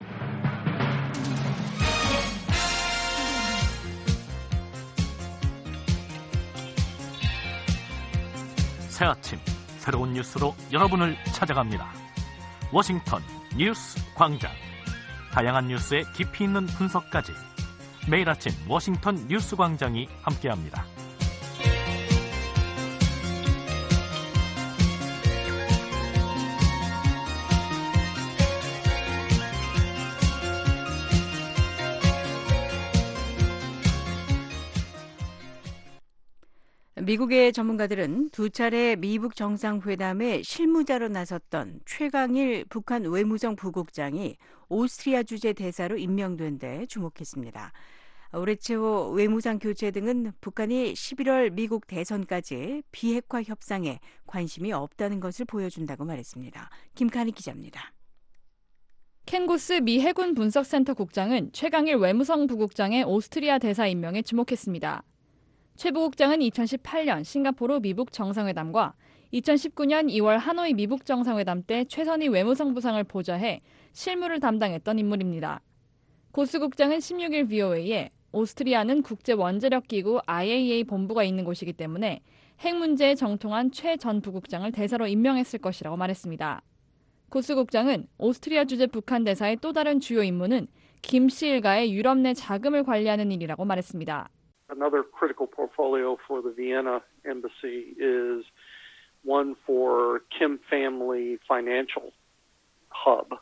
새 아침 새로운 뉴스로 여러분을 찾아갑니다. 워싱턴 뉴스 광장. 다양한 뉴스의 깊이 있는 분석까지 매일 아침 워싱턴 뉴스 광장이 함께합니다. 미국의 전문가들은 두 차례 미북 정상회담에 실무자로 나섰던 최강일 북한 외무성 부국장이 오스트리아 주재 대사로 임명된 데 주목했습니다. 올해 초 외무상 교체 등은 북한이 11월 미국 대선까지 비핵화 협상에 관심이 없다는 것을 보여준다고 말했습니다. 김칸희 기자입니다. 켄 고스 미 해군 분석센터 국장은 최강일 외무성 부국장의 오스트리아 대사 임명에 주목했습니다. 최 부국장은 2018년 싱가포르 미북 정상회담과 2019년 2월 하노이 미북 정상회담 때 최선희 외무성 부상을 보좌해 실무를 담당했던 인물입니다. 고스 국장은 16일 VOA에 오스트리아는 국제원자력기구 IAEA 본부가 있는 곳이기 때문에 핵 문제에 정통한 최 전 부국장을 대사로 임명했을 것이라고 말했습니다. 고스 국장은 오스트리아 주재 북한 대사의 또 다른 주요 임무는 김 씨 일가의 유럽 내 자금을 관리하는 일이라고 말했습니다. Another critical portfolio for the Vienna embassy is one for Kim family financial hub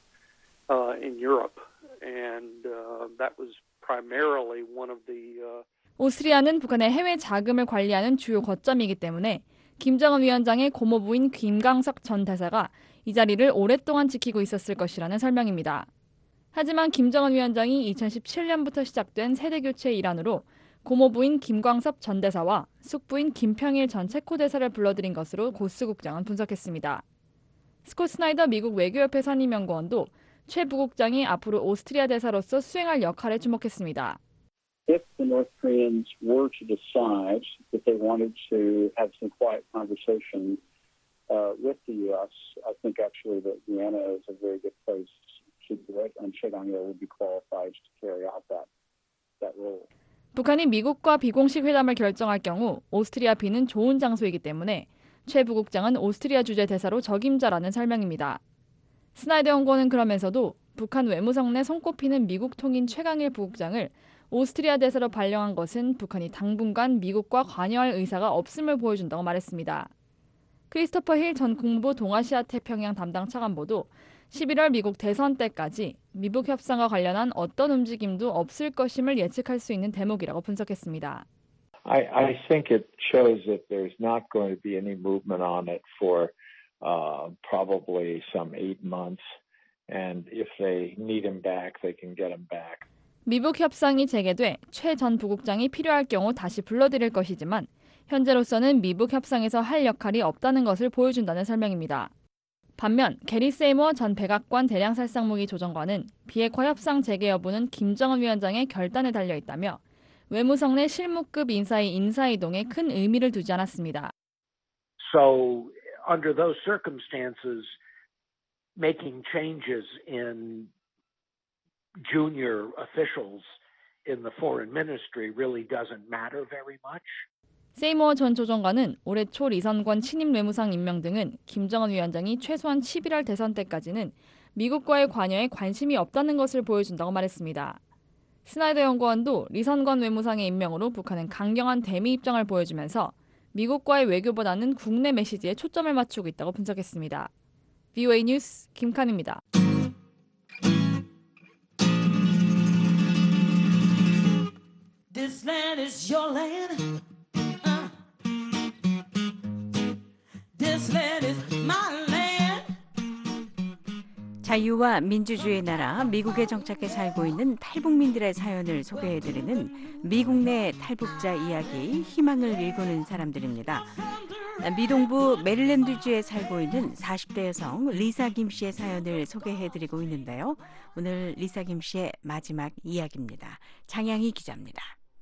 in Europe, and that was primarily one of the. 오스트리아는 북한의 해외 자금을 관리하는 주요 거점이기 때문에 김정은 위원장의 고모부인 김광석 전 대사가 이 자리를 오랫동안 지키고 있었을 것이라는 설명입니다. 하지만 김정은 위원장이 2017년부터 시작된 세대교체의 일환으로 고모부인 김광섭 전 대사와 숙부인 김평일 전 체코 대사를 불러들인 것으로 고스 국장은 분석했습니다. 스콧 스나이더 미국 외교협회 선임연구원도 최 부국장이 앞으로 오스트리아 대사로서 수행할 역할에 주목했습니다. If the North Koreans were to decide that they wanted to have some quiet conversation with the U.S., I think actually that Vienna is a very good place to do it, and Che Gang-il would be qualified to carry out that role. 북한이 미국과 비공식 회담을 결정할 경우 오스트리아 비는 좋은 장소이기 때문에 최 부국장은 오스트리아 주재 대사로 적임자라는 설명입니다. 스나이더 연구원은 그러면서도 북한 외무성 내 손꼽히는 미국 통인 최강일 부국장을 오스트리아 대사로 발령한 것은 북한이 당분간 미국과 관여할 의사가 없음을 보여준다고 말했습니다. 크리스토퍼 힐 전 국무부 동아시아 태평양 담당 차관보도 11월 미국 대선 때까지 미북 협상과 관련한 어떤 움직임도 없을 것임을 예측할 수 있는 대목이라고 분석했습니다. I think it shows that there's not going to be any movement on it for probably some 8 months, and if they need him back, they can get him back. 미북 협상이 재개돼 최 전 부국장이 필요할 경우 다시 불러들일 것이지만 현재로서는 미북 협상에서 할 역할이 없다는 것을 보여준다는 설명입니다. 반면 게리 세이머 전 백악관 대량살상무기 조정관은 비핵화 협상 재개 여부는 김정은 위원장의 결단에 달려 있다며 외무성 내 실무급 인사의 인사이동에 큰 의미를 두지 않았습니다. So under those circumstances, making changes in junior officials in the foreign ministry really doesn't matter very much. 세이머 전 조정관은 올해 초 리선권 친임 외무상 임명 등은 김정은 위원장이 최소한 11월 대선 때까지는 미국과의 관여에 관심이 없다는 것을 보여준다고 말했습니다. 스나이더 연구원도 리선권 외무상의 임명으로 북한은 강경한 대미 입장을 보여주면서 미국과의 외교보다는 국내 메시지에 초점을 맞추고 있다고 분석했습니다. VOA 뉴스 김칸입니다. This land is your land. This land is my land. 자유와 민주주의의 나라 미국에 정착해 살고 있는 탈북민들의 사연을 소개해드리는 미국 내 탈북자 이야기 희망을 일구는 사람들입니다. 미동부 메릴랜드주에 살고 있는 40대 여성 리사 김 씨의 사연을 소개해드리고 있는데요. 오늘 리사 김 씨의 마지막 이야기입니다. 장양희 기자입니다.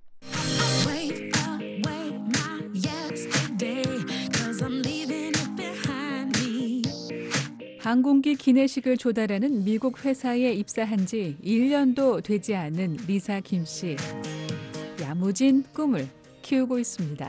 항공기 기내식을 조달하는 미국 회사에 입사한 지 1년도 되지 않은 리사 김 씨. 야무진 꿈을 키우고 있습니다.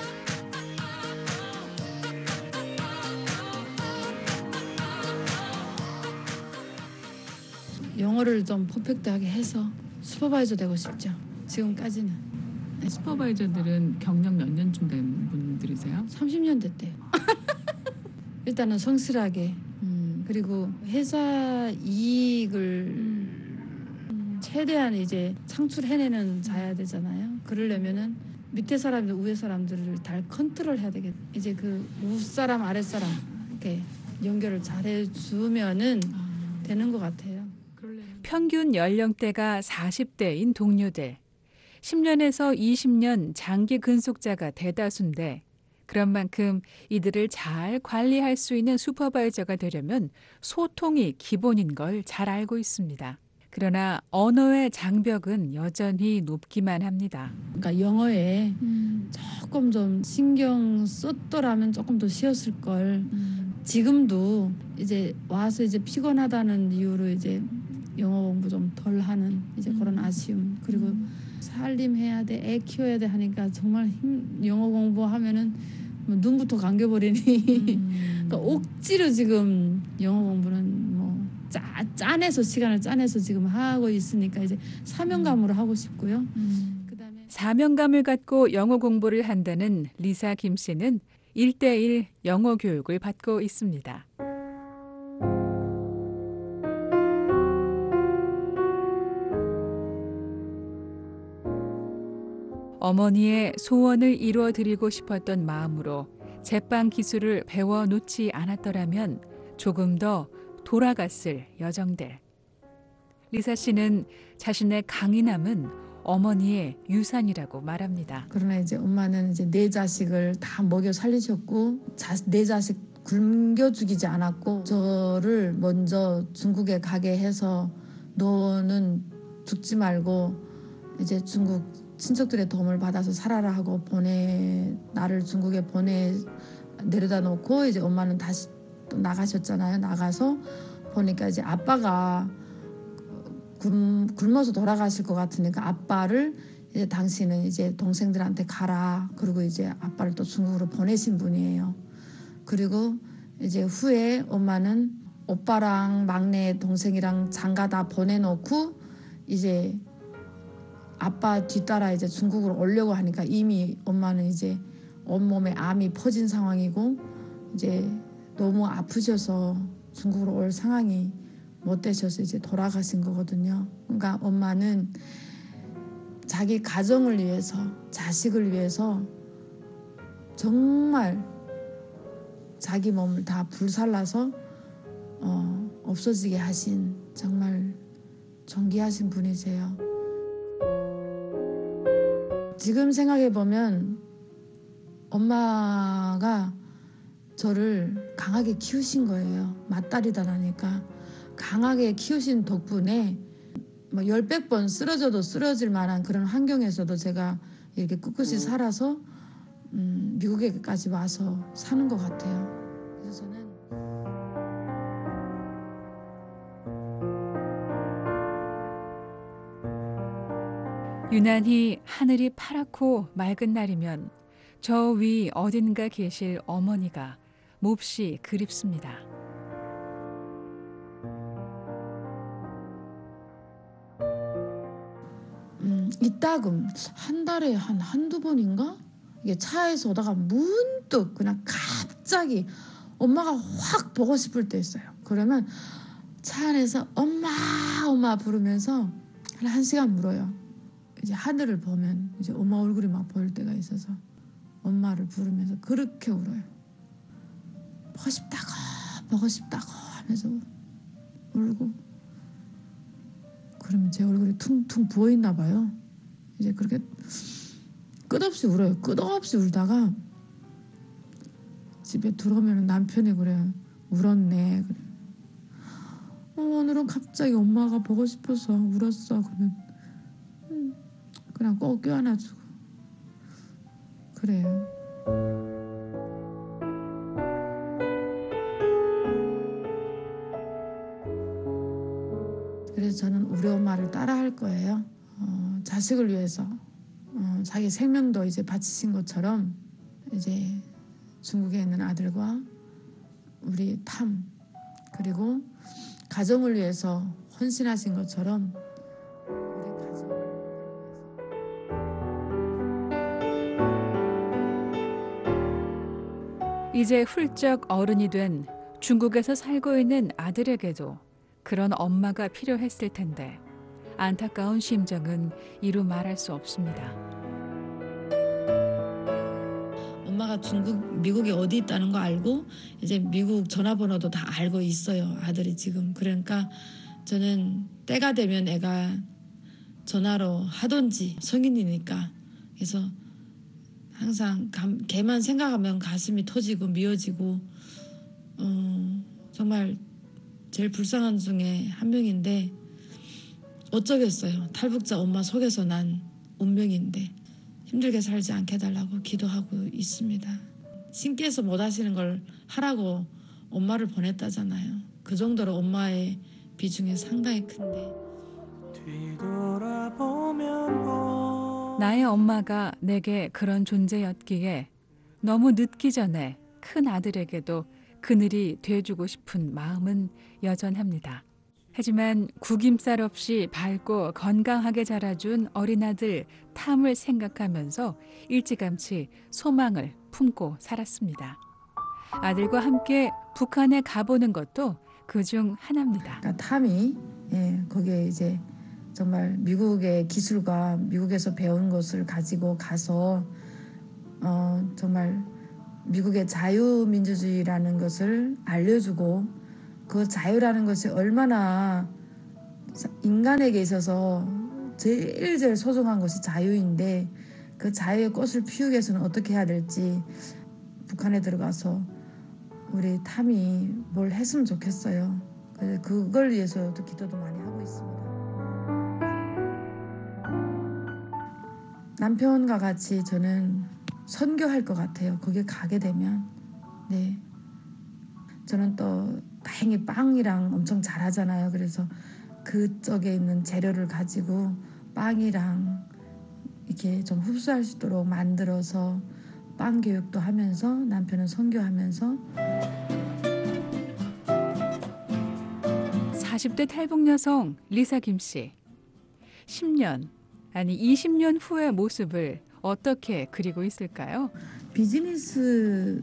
영어를 좀 퍼펙트하게 해서 슈퍼바이저 되고 싶죠. 지금까지는. 슈퍼바이저들은 경력 몇 년쯤 된 분들이세요? 30년 됐대요. 일단은 성실하게 그리고 회사 이익을 최대한 이제 창출해내는 자야 되잖아요. 그러려면은 밑에 사람들, 위에 사람들을 다 컨트롤 해야 되겠. 이제 그 윗사람, 아랫사람 이렇게 연결을 잘해주면은 되는 것 같아요. 평균 연령대가 40대인 동료들. 10년에서 20년 장기 근속자가 대다수인데 그런 만큼 이들을 잘 관리할 수 있는 슈퍼바이저가 되려면 소통이 기본인 걸 잘 알고 있습니다. 그러나 언어의 장벽은 여전히 높기만 합니다. 그러니까 영어에 조금 좀 신경 썼더라면 조금 더 쉬웠을 걸. 지금도 이제 와서 이제 피곤하다는 이유로 이제 영어 공부 좀 덜 하는 이제 그런 아쉬움. 그리고 살림해야 돼, 애 키워야 돼 하니까 정말 영어 공부하면은 뭐 눈부터 감겨버리니. 그러니까 억지로 지금 영어 공부는 뭐 짜내서 시간을 짜내서 지금 하고 있으니까 이제 사명감으로 하고 싶고요. 사명감을 갖고 영어 공부를 한다는 리사 김 씨는 1:1 영어 교육을 받고 있습니다. 어머니의 소원을 이루어드리고 싶었던 마음으로 제빵 기술을 배워놓지 않았더라면 조금 더 돌아갔을 여정들. 리사 씨는 자신의 강인함은 어머니의 유산이라고 말합니다. 그러나 이제 엄마는 이제 내 자식을 다 먹여 살리셨고 내 자식 굶겨 죽이지 않았고 저를 먼저 중국에 가게 해서 너는 죽지 말고 이제 중국 친척들의 도움을 받아서 살아라 하고 나를 중국에 내려다 놓고 이제 엄마는 다시 또 나가셨잖아요. 나가서 보니까 이제 아빠가 굶어서 돌아가실 것 같으니까 아빠를 이제 당신은 이제 동생들한테 가라. 그리고 이제 아빠를 또 중국으로 보내신 분이에요. 그리고 이제 후에 엄마는 오빠랑 막내 동생이랑 장가 다 보내놓고 이제 아빠 뒤따라 이제 중국으로 오려고 하니까 이미 엄마는 이제 온몸에 암이 퍼진 상황이고 이제 너무 아프셔서 중국으로 올 상황이 못 되셔서 이제 돌아가신 거거든요. 그러니까 엄마는 자기 가정을 위해서, 자식을 위해서 정말 자기 몸을 다 불살라서 없어지게 하신 정말 존귀하신 분이세요. 지금 생각해보면 엄마가 저를 강하게 키우신 거예요. 맏딸이다 나니까 강하게 키우신 덕분에 뭐 10~100번 쓰러져도 쓰러질 만한 그런 환경에서도 제가 이렇게 꿋꿋이 살아서 미국에까지 와서 사는 것 같아요. 그래서 저는 유난히 하늘이 파랗고 맑은 날이면 저 위 어딘가 계실 어머니가 몹시 그립습니다. 이따금 한 달에 한두 번인가? 이게 차에서 오다가 문득 그냥 갑자기 엄마가 확 보고 싶을 때 있어요. 그러면 차 안에서 엄마 부르면서 한 1시간 물어요. 이제 하늘을 보면 이제 엄마 얼굴이 막 보일 때가 있어서 엄마를 부르면서 그렇게 울어요. 보고 싶다고 하면서 울고 그러면 제 얼굴이 퉁퉁 부어있나 봐요. 이제 그렇게 끝없이 울어요. 끝없이 울다가 집에 들어오면 남편이 그래요. 울었네. 그래. 오늘은 갑자기 엄마가 보고 싶어서 울었어. 그러면 그냥 꼭 껴안아주고 그래요. 그래서 저는 우리 엄마를 따라할 거예요. 자식을 위해서 자기 생명도 이제 바치신 것처럼 이제 중국에 있는 아들과 우리 탐 그리고 가정을 위해서 헌신하신 것처럼 이제 훌쩍 어른이 된 중국에서 살고 있는 아들에게도 그런 엄마가 필요했을 텐데 안타까운 심정은 이루 말할 수 없습니다. 엄마가 미국에 어디 있다는 거 알고 이제 미국 전화번호도 다 알고 있어요. 아들이 지금. 그러니까 저는 때가 되면 애가 전화로 하던지 성인이니까. 그래서 항상 걔만 생각하면 가슴이 터지고 미어지고 정말 제일 불쌍한 중에 한 명인데 어쩌겠어요. 탈북자 엄마 속에서 난 운명인데 힘들게 살지 않게 해달라고 기도하고 있습니다. 신께서 못 하시는 걸 하라고 엄마를 보냈다잖아요. 그 정도로 엄마의 비중이 상당히 큰데. 나의 엄마가 내게 그런 존재였기에 너무 늦기 전에 큰 아들에게도 그늘이 돼주고 싶은 마음은 여전합니다. 하지만 구김살 없이 밝고 건강하게 자라준 어린아들 탐을 생각하면서 일찌감치 소망을 품고 살았습니다. 아들과 함께 북한에 가보는 것도 그중 하나입니다. 그러니까 탐이 거기에 이제 정말 미국의 기술과 미국에서 배운 것을 가지고 가서 정말 미국의 자유민주주의라는 것을 알려주고 그 자유라는 것이 얼마나 인간에게 있어서 제일 소중한 것이 자유인데 그 자유의 꽃을 피우기 위해서는 어떻게 해야 될지 북한에 들어가서 우리 탐이 뭘 했으면 좋겠어요. 그걸 위해서도 기도도 많이 하고 있습니다. 남편과 같이 저는 선교할 것 같아요. 거기에 가게 되면. 네. 저는 또 다행히 빵이랑 엄청 잘하잖아요. 그래서 그쪽에 있는 재료를 가지고 빵이랑 이렇게 좀 흡수할 수 있도록 만들어서 빵 교육도 하면서 남편은 선교하면서 40대 탈북 여성 리사 김 씨. 10년, 아니 20년 후의 모습을 어떻게 그리고 있을까요? 비즈니스에서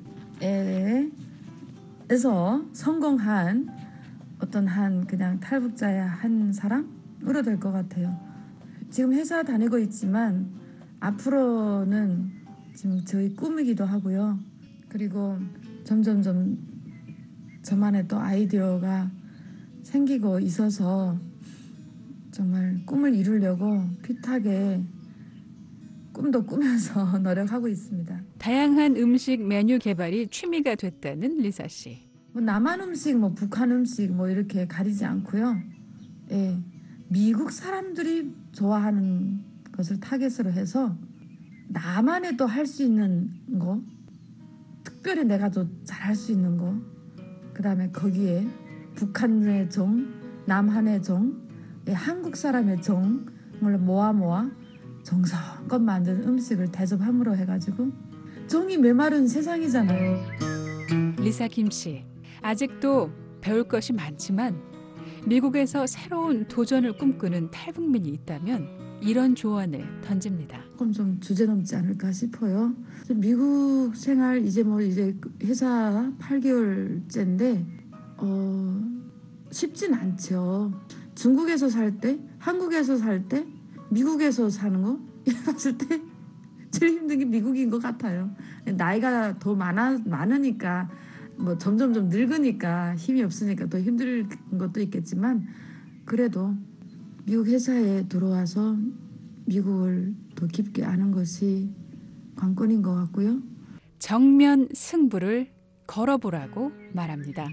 성공한 어떤 그냥 탈북자의 한 사람으로 될 것 같아요. 지금 회사 다니고 있지만 앞으로는 지금 저희 꿈이기도 하고요. 그리고 점점점 저만의 또 아이디어가 생기고 있어서 정말 꿈을 이루려고 핏하게 꿈도 꾸면서 노력하고 있습니다. 다양한 음식 메뉴 개발이 취미가 됐다는 리사 씨. 남한 음식, 북한 음식 이렇게 가리지 않고요. 예, 미국 사람들이 좋아하는 것을 타겟으로 해서 나만의 또 할 수 있는 거, 특별히 내가 더 잘할 수 있는 거, 그다음에 거기에 북한의 정, 남한의 정, 한국 사람의 정을 모아 정성껏 만든 음식을 대접함으로 해가지고 정이 메마른 세상이잖아요. 리사 김 씨, 아직도 배울 것이 많지만 미국에서 새로운 도전을 꿈꾸는 탈북민이 있다면 이런 조언을 던집니다. 조금 좀 주제넘지 않을까 싶어요. 미국 생활 이제 회사 8개월째인데 쉽진 않죠. 중국에서 살 때, 한국에서 살 때, 미국에서 사는 거 이랬을 때 제일 힘든 게 미국인 것 같아요. 나이가 더 많으니까 점점 늙으니까 힘이 없으니까 더 힘든 것도 있겠지만 그래도 미국 회사에 들어와서 미국을 더 깊게 아는 것이 관건인 것 같고요. 정면 승부를 걸어보라고 말합니다.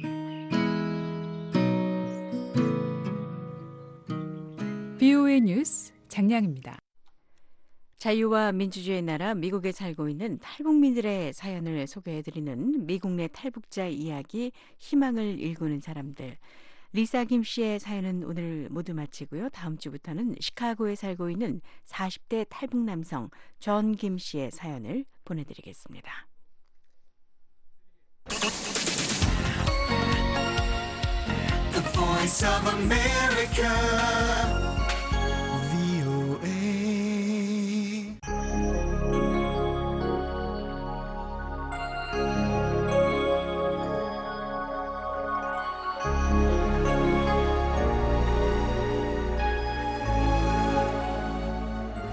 BOA 뉴스 장량입니다. 자유와 민주주의의 나라 미국에 살고 있는 탈북민들의 사연을 소개해드리는 미국 내 탈북자 이야기 희망을 일구는 사람들. 리사 김 씨의 사연은 오늘 모두 마치고요. 다음 주부터는 시카고에 살고 있는 40대 탈북 남성 존 김 씨의 사연을 보내드리겠습니다. The Voice of America.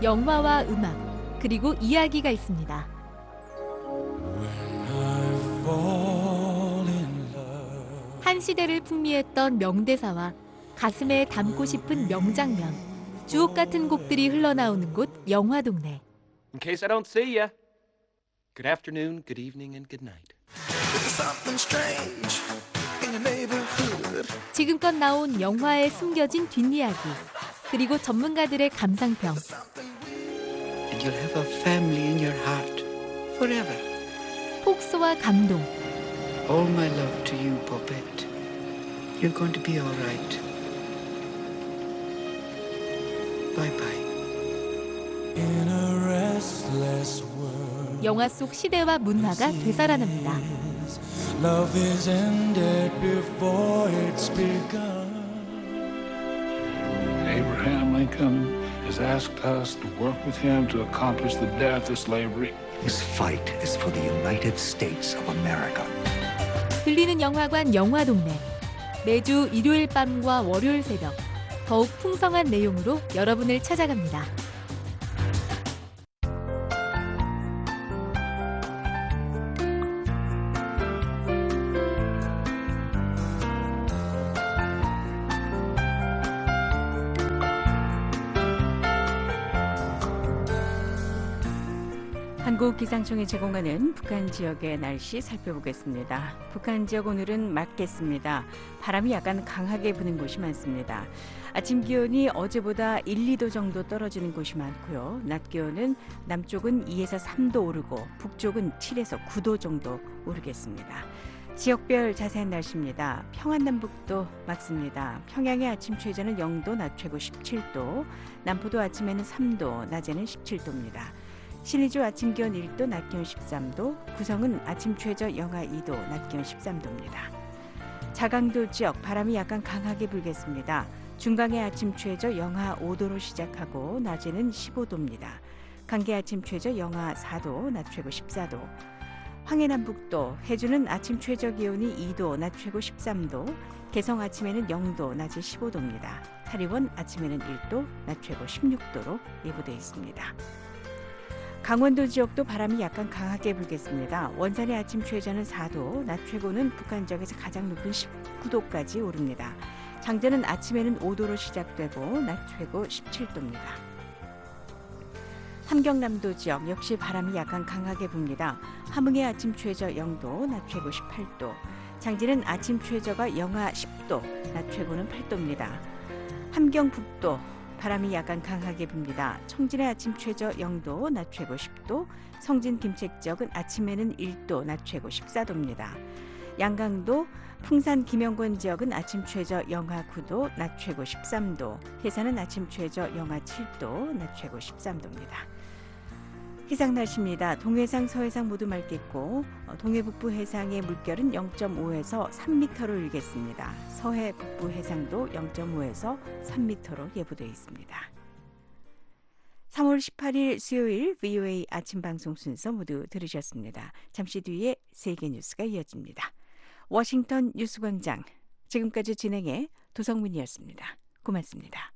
영화와 음악, 그리고 이야기가 있습니다. 한 시대를 풍미했던 명대사와 가슴에 담고 싶은 명장면, 주옥 같은 곡들이 흘러나오는 곳 영화동네. In case I don't see ya, good afternoon, good evening, and good night. 지금껏 나온 영화에 숨겨진 뒷이야기, 그리고 전문가들의 감상평. And you'll have a family in your heart forever. 폭소와 감동. All my love to you, Poppet. You're going to be all right. Bye-bye. In a restless world, 영화 속 시대와 문화가 되살아납니다. love is ended before it's begun. Abraham Lincoln has asked us to work with him to accomplish the death of slavery. This fight is for the United States of America. 들리는 영화관 영화동네. 매주 일요일 밤과 월요일 새벽 더욱 풍성한 내용으로 여러분을 찾아갑니다. 한국기상청이 제공하는 북한 지역의 날씨 살펴보겠습니다. 북한 지역 오늘은 맑겠습니다. 바람이 약간 강하게 부는 곳이 많습니다. 아침 기온이 어제보다 1, 2도 정도 떨어지는 곳이 많고요. 낮 기온은 남쪽은 2에서 3도 오르고 북쪽은 7에서 9도 정도 오르겠습니다. 지역별 자세한 날씨입니다. 평안남북도 맑습니다. 평양의 아침 최저는 0도, 낮 최고 17도, 남포도 아침에는 3도, 낮에는 17도입니다. 신의주 아침 기온 1도, 낮 기온 13도, 구성은 아침 최저 영하 2도, 낮 기온 13도입니다. 자강도 지역 바람이 약간 강하게 불겠습니다. 중강의 아침 최저 영하 5도로 시작하고 낮에는 15도입니다. 강계 아침 최저 영하 4도, 낮 최고 14도. 황해남북도, 해주는 아침 최저 기온이 2도, 낮 최고 13도, 개성 아침에는 0도, 낮에 15도입니다. 사리원 아침에는 1도, 낮 최고 16도로 예보되어 있습니다. 강원도 지역도 바람이 약간 강하게 불겠습니다. 원산의 아침 최저는 4도, 낮 최고는 북한 지역에서 가장 높은 19도까지 오릅니다. 장전은 아침에는 5도로 시작되고 낮 최고 17도입니다. 함경남도 지역 역시 바람이 약간 강하게 붑니다. 함흥의 아침 최저 0도, 낮 최고 18도, 장진은 아침 최저가 영하 10도, 낮 최고는 8도입니다. 함경북도 바람이 약간 강하게 붑니다. 청진의 아침 최저 0도, 낮 최고 10도, 성진 김책 지역은 아침에는 1도, 낮 최고 14도입니다. 양강도 풍산 김영권 지역은 아침 최저 영하 9도, 낮 최고 13도, 해산은 아침 최저 영하 7도, 낮 최고 13도입니다. 해상 날씨입니다. 동해상, 서해상 모두 맑겠고 동해 북부 해상의 물결은 0.5에서 3m로 일겠습니다. 서해 북부 해상도 0.5에서 3m로 예보되어 있습니다. 3월 18일 수요일 VOA 아침 방송 순서 모두 들으셨습니다. 잠시 뒤에 세계 뉴스가 이어집니다. 워싱턴 뉴스광장, 지금까지 진행의 도성민이었습니다. 고맙습니다.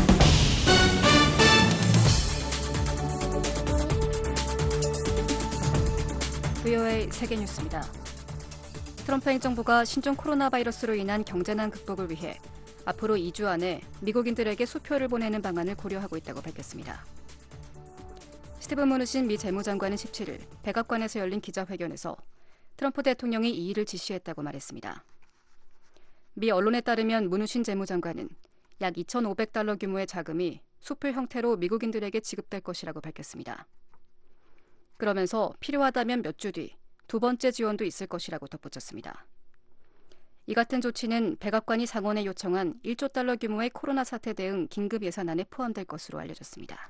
VOA 세계뉴스입니다. 트럼프 행정부가 신종 코로나 바이러스로 인한 경제난 극복을 위해 앞으로 2주 안에 미국인들에게 수표를 보내는 방안을 고려하고 있다고 밝혔습니다. 스티븐 무누신 미 재무장관은 17일 백악관에서 열린 기자회견에서 트럼프 대통령이 이 일을 지시했다고 말했습니다. 미 언론에 따르면 무누신 재무장관은 약 2,500달러 규모의 자금이 수표 형태로 미국인들에게 지급될 것이라고 밝혔습니다. 그러면서 필요하다면 몇 주 뒤 두 번째 지원도 있을 것이라고 덧붙였습니다. 이 같은 조치는 백악관이 상원에 요청한 1조 달러 규모의 코로나 사태 대응 긴급 예산안에 포함될 것으로 알려졌습니다.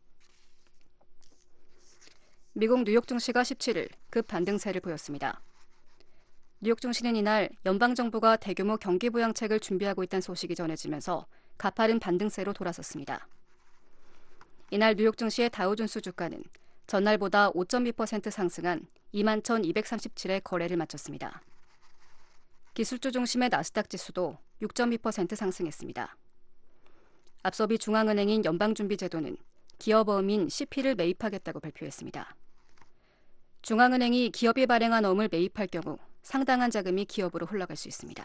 미국 뉴욕 증시가 17일 급 반등세를 보였습니다. 뉴욕 증시는 이날 연방정부가 대규모 경기 부양책을 준비하고 있다는 소식이 전해지면서 가파른 반등세로 돌아섰습니다. 이날 뉴욕 증시의 다우존스 주가는 전날보다 5.2% 상승한 21,237에 거래를 마쳤습니다. 기술주 중심의 나스닥 지수도 6.2% 상승했습니다. 앞서 미 중앙은행인 연방준비제도는 기업어음인 CP를 매입하겠다고 발표했습니다. 중앙은행이 기업이 발행한 어음을 매입할 경우 상당한 자금이 기업으로 흘러갈 수 있습니다.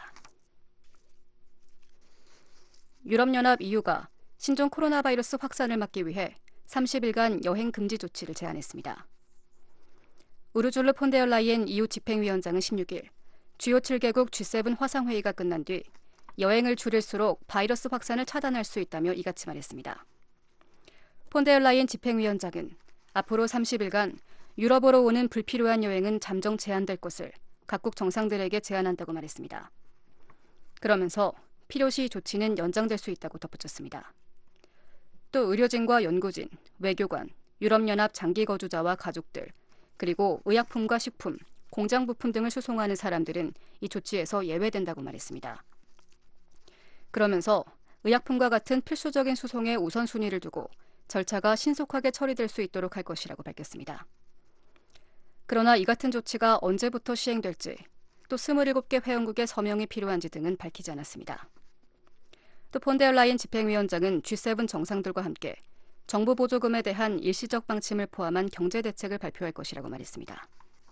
유럽연합 EU가 신종 코로나 바이러스 확산을 막기 위해 30일간 여행 금지 조치를 제안했습니다. 우르줄르 폰데얼라이엔 EU 집행위원장은 16일 주요 7개국 G7 화상회의가 끝난 뒤 여행을 줄일수록 바이러스 확산을 차단할 수 있다며 이같이 말했습니다. 폰데얼라이엔 집행위원장은 앞으로 30일간 유럽으로 오는 불필요한 여행은 잠정 제한될 것을 각국 정상들에게 제안한다고 말했습니다. 그러면서 필요시 조치는 연장될 수 있다고 덧붙였습니다. 또 의료진과 연구진, 외교관, 유럽연합 장기 거주자와 가족들, 그리고 의약품과 식품, 공장 부품 등을 수송하는 사람들은 이 조치에서 예외된다고 말했습니다. 그러면서 의약품과 같은 필수적인 수송에 우선순위를 두고 절차가 신속하게 처리될 수 있도록 할 것이라고 밝혔습니다. 그러나 이 같은 조치가 언제부터 시행될지, 또 27개 회원국의 서명이 필요한지 등은 밝히지 않았습니다. 또 폰데얼라이엔 집행위원장은 G7 정상들과 함께 정부 보조금에 대한 일시적 방침을 포함한 경제 대책을 발표할 것이라고 말했습니다.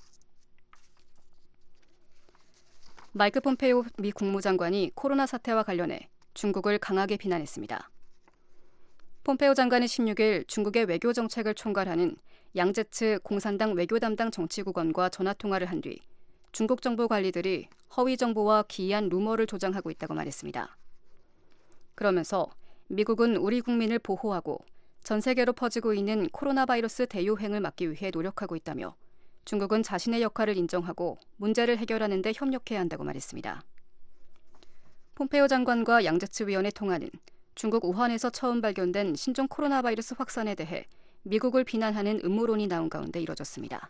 마이크 폼페이오 미 국무장관이 코로나 사태와 관련해 중국을 강하게 비난했습니다. 폼페이오 장관은 16일 중국의 외교 정책을 총괄하는 양제츠 공산당 외교 담당 정치국원과 전화통화를 한 뒤 중국 정부 관리들이 허위 정보와 기이한 루머를 조장하고 있다고 말했습니다. 그러면서 미국은 우리 국민을 보호하고 전 세계로 퍼지고 있는 코로나 바이러스 대유행을 막기 위해 노력하고 있다며 중국은 자신의 역할을 인정하고 문제를 해결하는 데 협력해야 한다고 말했습니다. 폼페이오 장관과 양제츠 위원의 통화는 중국 우한에서 처음 발견된 신종 코로나 바이러스 확산에 대해 미국을 비난하는 음모론이 나온 가운데 이뤄졌습니다.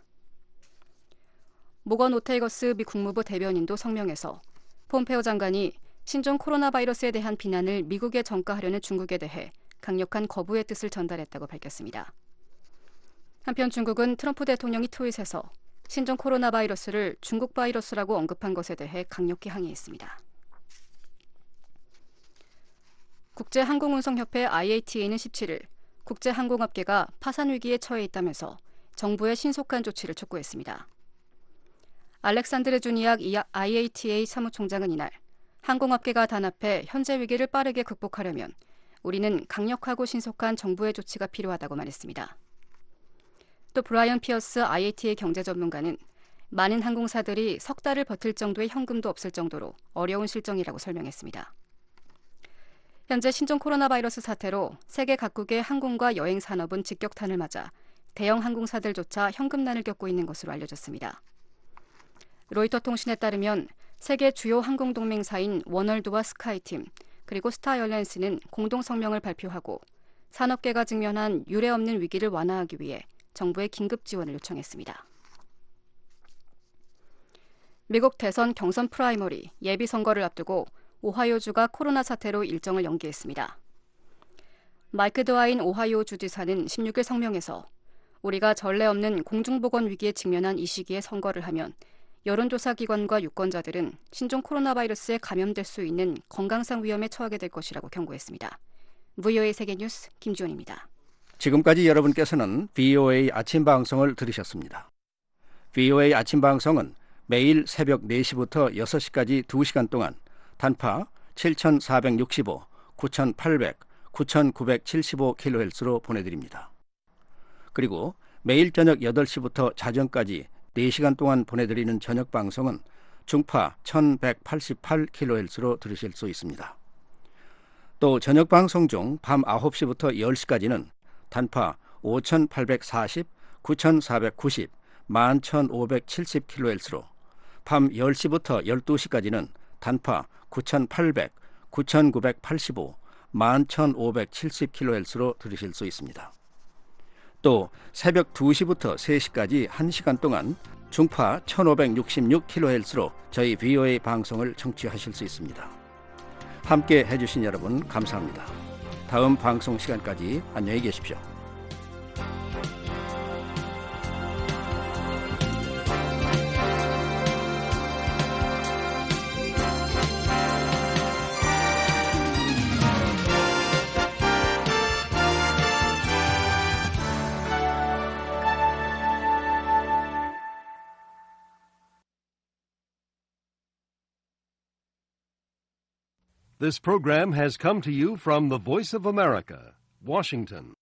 모건 오테이거스 미 국무부 대변인도 성명에서 폼페이오 장관이 신종 코로나 바이러스에 대한 비난을 미국에 전가하려는 중국에 대해 강력한 거부의 뜻을 전달했다고 밝혔습니다. 한편 중국은 트럼프 대통령이 트윗에서 신종 코로나 바이러스를 중국 바이러스라고 언급한 것에 대해 강력히 항의했습니다. 국제항공운송협회 IATA는 17일 국제항공업계가 파산 위기에 처해 있다면서 정부의 신속한 조치를 촉구했습니다. 알렉산드르 주니악 IATA 사무총장은 이날 항공업계가 단합해 현재 위기를 빠르게 극복하려면 우리는 강력하고 신속한 정부의 조치가 필요하다고 말했습니다. 또 브라이언 피어스 IATA 경제 전문가는 많은 항공사들이 석 달을 버틸 정도의 현금도 없을 정도로 어려운 실정이라고 설명했습니다. 현재 신종 코로나 바이러스 사태로 세계 각국의 항공과 여행 산업은 직격탄을 맞아 대형 항공사들조차 현금난을 겪고 있는 것으로 알려졌습니다. 로이터 통신에 따르면 세계 주요 항공 동맹사인 워널드와 스카이팀 그리고 스타에어라인스는 공동 성명을 발표하고 산업계가 직면한 유례없는 위기를 완화하기 위해 정부의 긴급 지원을 요청했습니다. 미국 대선 경선 프라이머리 예비 선거를 앞두고 오하이오주가 코로나 사태로 일정을 연기했습니다. 마이크 드와인 오하이오 주지사는 16일 성명에서 우리가 전례 없는 공중보건 위기에 직면한 이 시기에 선거를 하면 여론조사 기관과 유권자들은 신종 코로나 바이러스에 감염될 수 있는 건강상 위험에 처하게 될 것이라고 경고했습니다. VOA 세계뉴스 김지원입니다. 지금까지 여러분께서는 VOA 아침 방송을 들으셨습니다. VOA 아침 방송은 매일 새벽 4시부터 6시까지 2시간 동안 단파 7465, 9800, 9975kHz로 보내드립니다. 그리고 매일 저녁 8시부터 자정까지 4시간 동안 보내드리는 저녁 방송은 중파 1188kHz로 들으실 수 있습니다. 또 저녁 방송 중 밤 9시부터 10시까지는 단파 5840, 9490, 11570kHz로 밤 10시부터 12시까지는 단파 9800, 9985, 11570kHz로 들으실 수 있습니다. 또 새벽 2시부터 3시까지 1시간 동안 중파 1566kHz로 저희 VOA 방송을 청취하실 수 있습니다. 함께 해주신 여러분 감사합니다. 다음 방송 시간까지 안녕히 계십시오. This program has come to you from the Voice of America, Washington.